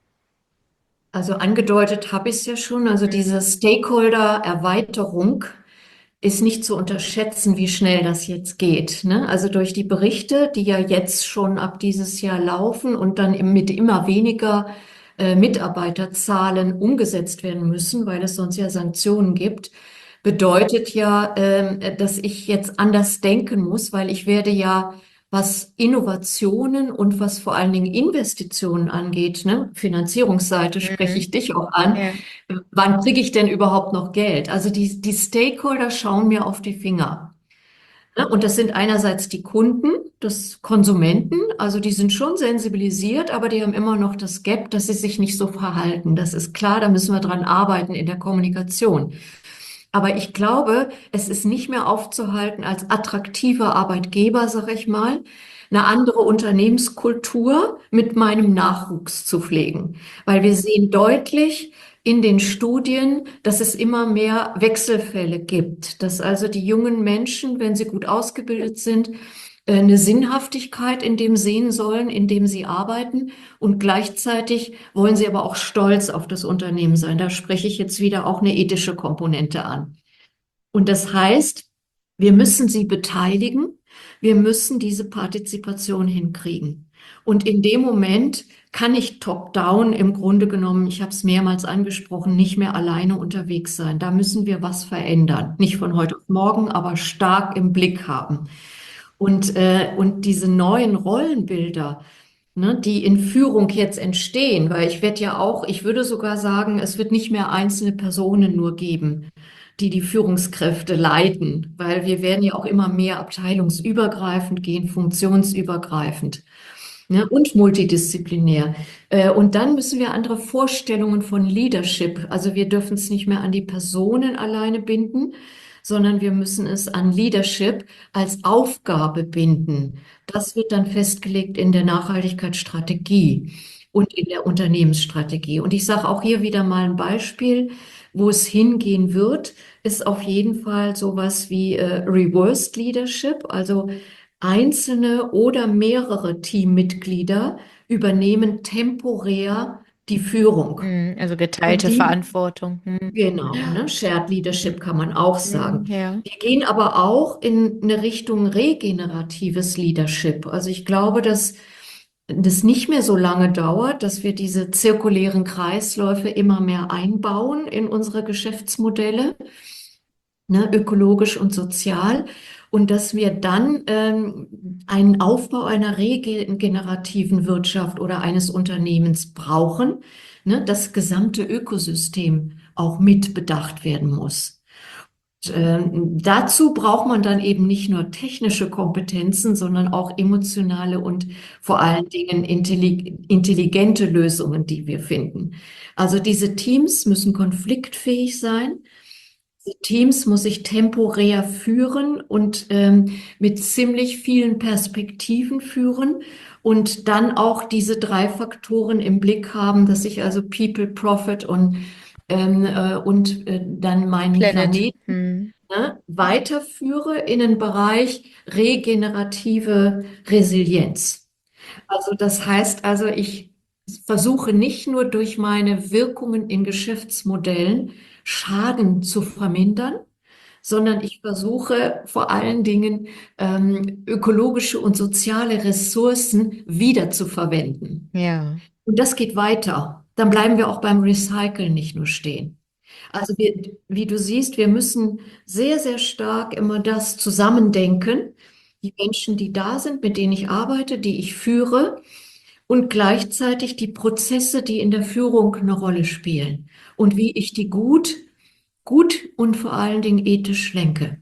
Also angedeutet habe ich es ja schon. Also diese Stakeholder-Erweiterung ist nicht zu unterschätzen, wie schnell das jetzt geht, ne? Also durch die Berichte, die ja jetzt schon ab dieses Jahr laufen und dann im- mit immer weniger äh, Mitarbeiterzahlen umgesetzt werden müssen, weil es sonst ja Sanktionen gibt, bedeutet ja, ähm, dass ich jetzt anders denken muss, weil ich werde ja, was Innovationen und was vor allen Dingen Investitionen angeht, ne, Finanzierungsseite spreche Mhm. ich dich auch an. Ja. Wann kriege ich denn überhaupt noch Geld? Also die, die Stakeholder schauen mir auf die Finger. Ne? Und das sind einerseits die Kunden, das Konsumenten, also die sind schon sensibilisiert, aber die haben immer noch das Gap, dass sie sich nicht so verhalten. Das ist klar, da müssen wir dran arbeiten in der Kommunikation. Aber ich glaube, es ist nicht mehr aufzuhalten als attraktiver Arbeitgeber, sag ich mal, eine andere Unternehmenskultur mit meinem Nachwuchs zu pflegen. Weil wir sehen deutlich in den Studien, dass es immer mehr Wechselfälle gibt, dass also die jungen Menschen, wenn sie gut ausgebildet sind, äh, eine Sinnhaftigkeit in dem sehen sollen, in dem sie arbeiten. Und gleichzeitig wollen sie aber auch stolz auf das Unternehmen sein. Da spreche ich jetzt wieder auch eine ethische Komponente an. Und das heißt, wir müssen sie beteiligen. Wir müssen diese Partizipation hinkriegen. Und in dem Moment kann ich top-down im Grunde genommen, ich habe es mehrmals angesprochen, nicht mehr alleine unterwegs sein. Da müssen wir was verändern. Nicht von heute auf morgen, aber stark im Blick haben. Und, äh, und diese neuen Rollenbilder, ne, die in Führung jetzt entstehen, weil ich werde ja auch, ich würde sogar sagen, es wird nicht mehr einzelne Personen nur geben, die die Führungskräfte leiten, weil wir werden ja auch immer mehr abteilungsübergreifend gehen, funktionsübergreifend. Ne, und multidisziplinär. Äh, und dann müssen wir andere Vorstellungen von Leadership. Also wir dürfen es nicht mehr an die Personen alleine binden, sondern wir müssen es an Leadership als Aufgabe binden. Das wird dann festgelegt in der Nachhaltigkeitsstrategie und in der Unternehmensstrategie. Und ich sage auch hier wieder mal ein Beispiel, wo es hingehen wird, ist auf jeden Fall sowas wie äh, Reversed Leadership, also einzelne oder mehrere Teammitglieder übernehmen temporär die Führung. Hm, also Und geteilte die, Verantwortung. Hm. genau, ne, Shared Leadership kann man auch Hm, sagen. ja. Wir gehen aber auch in eine Richtung regeneratives Leadership. Also ich glaube, dass das nicht mehr so lange dauert, dass wir diese zirkulären Kreisläufe immer mehr einbauen in unsere Geschäftsmodelle, ne, ökologisch und sozial, und dass wir dann ähm, einen Aufbau einer regenerativen Wirtschaft oder eines Unternehmens brauchen, ne, das gesamte Ökosystem auch mit bedacht werden muss. Ähm, dazu braucht man dann eben nicht nur technische Kompetenzen, sondern auch emotionale und vor allen Dingen intelli intelligente Lösungen, die wir finden. Also diese Teams müssen konfliktfähig sein. Diese Teams muss ich temporär führen und ähm, mit ziemlich vielen Perspektiven führen und dann auch diese drei Faktoren im Blick haben, dass ich also People, Profit und, ähm, äh, und äh, dann meinen Planet. Planeten, Hm. ne, weiterführe in den Bereich regenerative Resilienz. Also das heißt also, ich versuche nicht nur durch meine Wirkungen in Geschäftsmodellen Schaden zu vermindern, sondern ich versuche vor allen Dingen ähm, ökologische und soziale Ressourcen wiederzuverwenden. Ja. Und das geht weiter. Dann bleiben wir auch beim Recyceln nicht nur stehen. Also wir, wie du siehst, wir müssen sehr, sehr stark immer das zusammendenken. Die Menschen, die da sind, mit denen ich arbeite, die ich führe, und gleichzeitig die Prozesse, die in der Führung eine Rolle spielen und wie ich die gut, gut und vor allen Dingen ethisch lenke,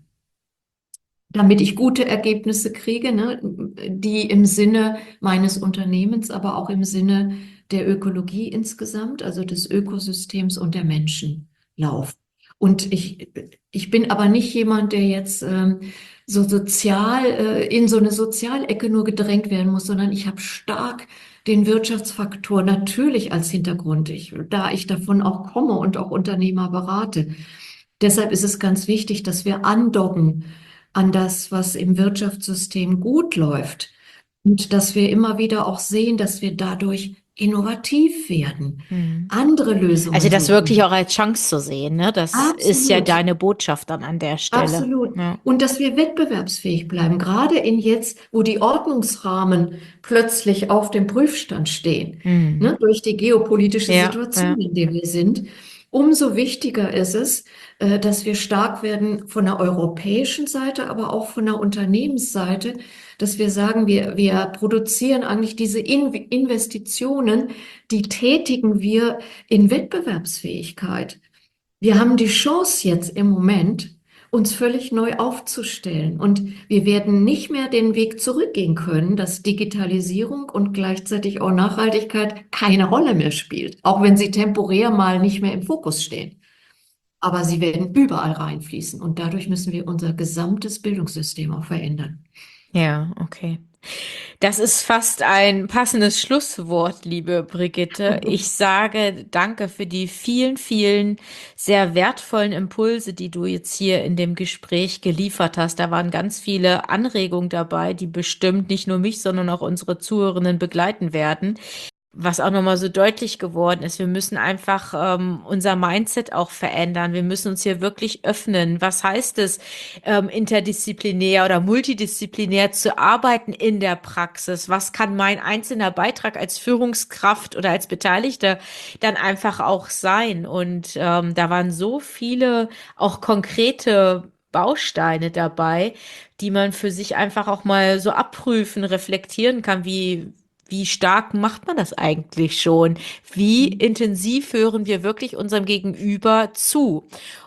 damit ich gute Ergebnisse kriege, ne, die im Sinne meines Unternehmens, aber auch im Sinne der Ökologie insgesamt, also des Ökosystems und der Menschen laufen. Und ich, ich bin aber nicht jemand, der jetzt ähm, so sozial äh, in so eine Sozialecke nur gedrängt werden muss, sondern ich habe stark den Wirtschaftsfaktor natürlich als Hintergrund, ich, da ich davon auch komme und auch Unternehmer berate. Deshalb ist es ganz wichtig, dass wir andocken an das, was im Wirtschaftssystem gut läuft und dass wir immer wieder auch sehen, dass wir dadurch innovativ werden, Hm. andere Lösungen Also das suchen. wirklich auch als Chance zu sehen, ne? Das ist ja Absolut. deine Botschaft dann an der Stelle. Absolut. Ja. Und dass wir wettbewerbsfähig bleiben, gerade in jetzt, wo die Ordnungsrahmen plötzlich auf dem Prüfstand stehen, Hm. ne, durch die geopolitische Ja, Situation, ja. in der wir sind. Umso wichtiger ist es, äh, dass wir stark werden von der europäischen Seite, aber auch von der Unternehmensseite, dass wir sagen, wir, wir produzieren eigentlich diese In Investitionen, die tätigen wir in Wettbewerbsfähigkeit. Wir haben die Chance jetzt im Moment, uns völlig neu aufzustellen. Und wir werden nicht mehr den Weg zurückgehen können, dass Digitalisierung und gleichzeitig auch Nachhaltigkeit keine Rolle mehr spielt, auch wenn sie temporär mal nicht mehr im Fokus stehen. Aber sie werden überall reinfließen und dadurch müssen wir unser gesamtes Bildungssystem auch verändern. Ja, okay. Das ist fast ein passendes Schlusswort, liebe Brigitte. Ich sage danke für die vielen, vielen sehr wertvollen Impulse, die du jetzt hier in dem Gespräch geliefert hast. Da waren ganz viele Anregungen dabei, die bestimmt nicht nur mich, sondern auch unsere Zuhörenden begleiten werden. Was auch nochmal so deutlich geworden ist, wir müssen einfach ähm, unser Mindset auch verändern. Wir müssen uns hier wirklich öffnen. Was heißt es, ähm, interdisziplinär oder multidisziplinär zu arbeiten in der Praxis? Was kann mein einzelner Beitrag als Führungskraft oder als Beteiligter dann einfach auch sein? Und ähm, da waren so viele auch konkrete Bausteine dabei, die man für sich einfach auch mal so abprüfen, reflektieren kann, wie Wie stark macht man das eigentlich schon? Wie intensiv hören wir wirklich unserem Gegenüber zu?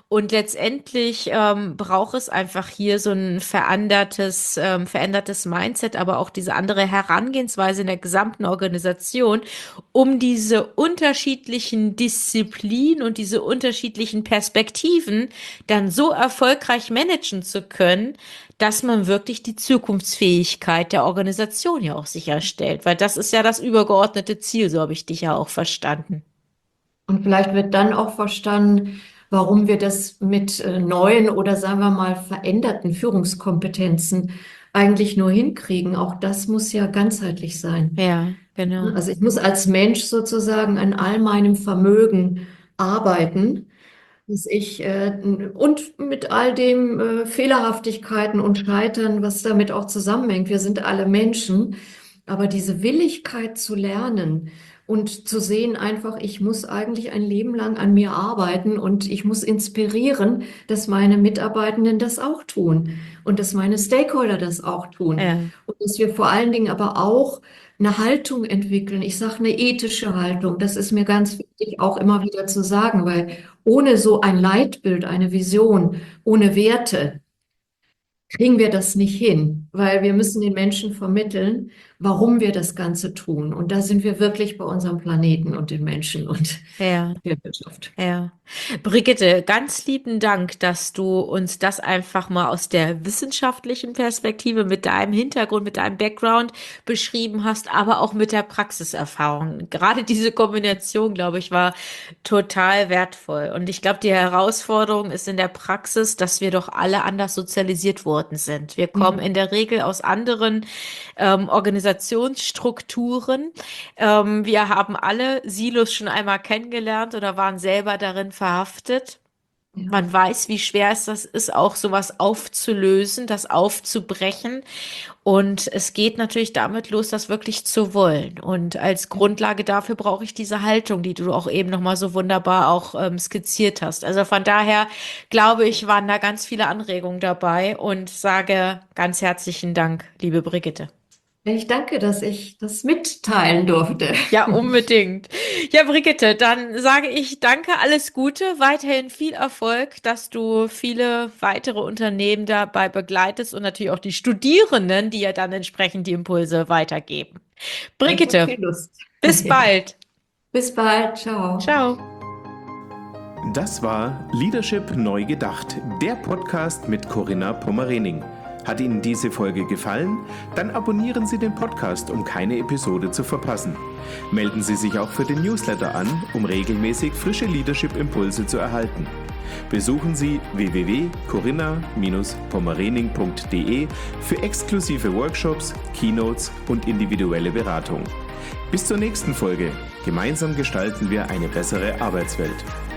Und letztendlich ähm, braucht es einfach hier so ein verändertes, ähm, verändertes Mindset, aber auch diese andere Herangehensweise in der gesamten Organisation, um diese unterschiedlichen Disziplinen und diese unterschiedlichen Perspektiven dann so erfolgreich managen zu können, dass man wirklich die Zukunftsfähigkeit der Organisation ja auch sicherstellt. Weil das ist ja das übergeordnete Ziel, so habe ich dich ja auch verstanden. Und vielleicht wird dann auch verstanden, warum wir das mit äh, neuen oder sagen wir mal veränderten Führungskompetenzen eigentlich nur hinkriegen. Auch das muss ja ganzheitlich sein. Ja, genau. Also ich muss als Mensch sozusagen an all meinem Vermögen arbeiten, dass ich äh, und mit all dem äh, Fehlerhaftigkeiten und Scheitern, was damit auch zusammenhängt. Wir sind alle Menschen, aber diese Willigkeit zu lernen und zu sehen einfach, ich muss eigentlich ein Leben lang an mir arbeiten und ich muss inspirieren, dass meine Mitarbeitenden das auch tun und dass meine Stakeholder das auch tun Ja, und dass wir vor allen Dingen aber auch eine Haltung entwickeln. Ich sage eine ethische Haltung. Das ist mir ganz wichtig, auch immer wieder zu sagen, weil ohne so ein Leitbild, eine Vision, ohne Werte, kriegen wir das nicht hin, weil wir müssen den Menschen vermitteln, warum wir das Ganze tun. Und da sind wir wirklich bei unserem Planeten und den Menschen und ja. der Wirtschaft. Ja, Brigitte, ganz lieben Dank, dass du uns das einfach mal aus der wissenschaftlichen Perspektive mit deinem Hintergrund, mit deinem Background beschrieben hast, aber auch mit der Praxiserfahrung. Gerade diese Kombination, glaube ich, war total wertvoll. Und ich glaube, die Herausforderung ist in der Praxis, dass wir doch alle anders sozialisiert worden sind. Wir kommen in der Regel aus anderen ähm, Organisationsstrukturen. Ähm, wir haben alle Silos schon einmal kennengelernt oder waren selber darin verhaftet. Ja. Man weiß, wie schwer es das ist, auch sowas aufzulösen, das aufzubrechen. Und es geht natürlich damit los, das wirklich zu wollen. Und als Grundlage dafür brauche ich diese Haltung, die du auch eben nochmal so wunderbar auch ähm, skizziert hast. Also von daher glaube ich, waren da ganz viele Anregungen dabei und sage ganz herzlichen Dank, liebe Brigitte. Ich danke, dass ich das mitteilen durfte. Ja, unbedingt. Ja, Brigitte, dann sage ich danke, alles Gute, weiterhin viel Erfolg, dass du viele weitere Unternehmen dabei begleitest und natürlich auch die Studierenden, die ja dann entsprechend die Impulse weitergeben. Brigitte, Ich hab viel Lust. bis bald. Bis bald. Ciao. Ciao. Das war Leadership neu gedacht, der Podcast mit Corinna Pommerening. Hat Ihnen diese Folge gefallen? Dann abonnieren Sie den Podcast, um keine Episode zu verpassen. Melden Sie sich auch für den Newsletter an, um regelmäßig frische Leadership-Impulse zu erhalten. Besuchen Sie w w w punkt corinna Bindestrich pommerening punkt d e für exklusive Workshops, Keynotes und individuelle Beratung. Bis zur nächsten Folge. Gemeinsam gestalten wir eine bessere Arbeitswelt.